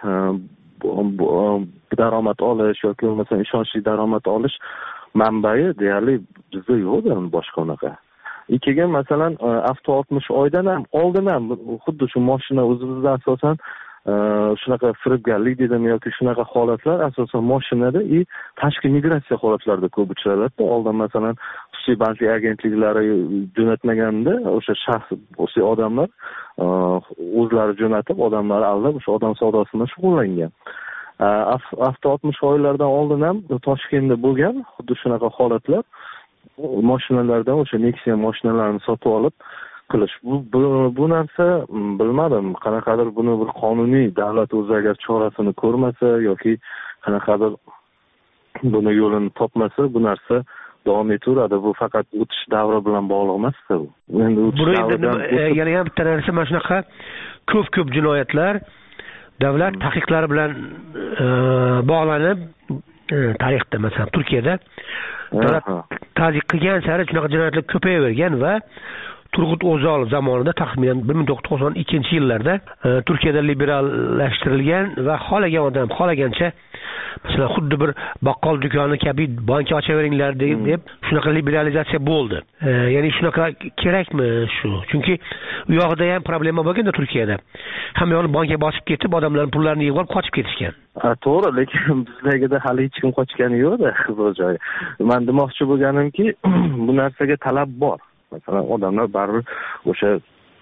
daromad olish yoki bo'lmasa ishonchli daromad olish manbai deyarli bizda yo'q-da boshqa unaqa. Keyin masalan avto 60 oydan ham oldin ham xuddi shu mashina o'zimizda asosan shunaqa firibgarlik deydimi yoki shunaqa holatlar asosan mashinada tashqi migratsiya holatlarida ko'p uchraladi. Oldin masalan xususiy banklik agentliklari jo'natmaganda o'sha shaxs, o'sha odamlar o'zlari jo'natib, odamlar aldab o'sha odam savdosi bilan shug'ullangan. Avto 60 oylardan oldin ham Toshkentda bo'lgan xuddi shunaqa holatlar. Mashinalardan o'sha Nexia mashinalarini sotib olib qilish. Bu narsa bilmadim, qanaqadir buni bir qonuniy davlat o'zi agar chorasini ko'rmasa yoki qanaqadir buni yo'lini topmasa, bu narsa davom etaveradi. Bu faqat o'tish davri bilan bog'liq emas-da bu. Endi yana ham bitta narsa, mana shunaqa ko'p jinoyatlar davlat taqiqlari bilan bog'lanib tarixda masalan Turkiyada davlat ta'ziq qilgan sari shunaqa jinoyatlar ko'payavergan va Turg'ut O'zolov zamonida taxminan 1992-yillarda Turkiyada liberallashtirilgan va xohlagan odam xohlagancha masalan xuddi bir baqqol do'koni kabi banka ochaveringlar deb shunaqa liberalizatsiya bo'ldi. Ya'ni shunaqa kerakmi shu? Chunki u yoqda ham problema bo'lganda Turkiyada. Hamma yo'lni banka bosib ketib, odamlarning pullarini yig'ib olib qochib ketishgan. To'g'ri, lekin bizlarga hali hech kim qochgani yo'q-da bu joy. Men demoqchi bo'lganimki, bu narsaga talab bor. Masalan, odamlar baribir o'sha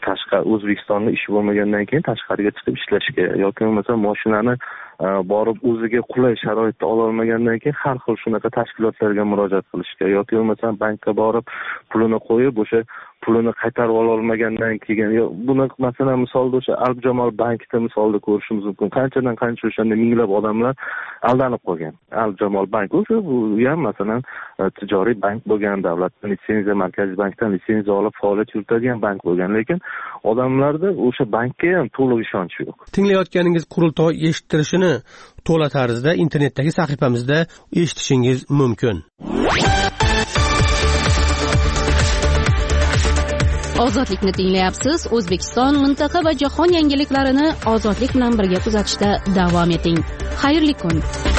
O'zbekistonda ish bo'lmagandan keyin tashqariga chiqib ishlashga yoki bo'lmasa mashinani borib o'ziga qulay sharoitda ololmagandan keyin har xil shunaqa tashkilotlarga murojaat qilishga yoki bo'lmasa bankka borib pulini qo'yib o'sha pulini qaytarib ololmagandan keyin buni masalan misolda o'sha Alpjamol bankda misolda ko'rishimiz mumkin. Qanchadan qancha o'shanda minglab odamlar aldanib qolgan. Alpjamol bank o'sha bu ham masalan tijoriy bank bo'lgan, davlatdan litsenziya, Markaziy bankdan litsenziya olib faoliyat yuritadigan bank bo'lgan, lekin odamlarda o'sha bankka ham to'liq ishonch yo'q. Tinglayotganingiz qurultoy eshittirishini to'la tarzda internetdagi sahifamizda eshitishingiz mumkin. Ozodlikni tinglayapsiz. O'zbekiston, mintaqa va jahon yangiliklarini ozodlik bilan birga kuzatishda davom eting. Xayrli kun.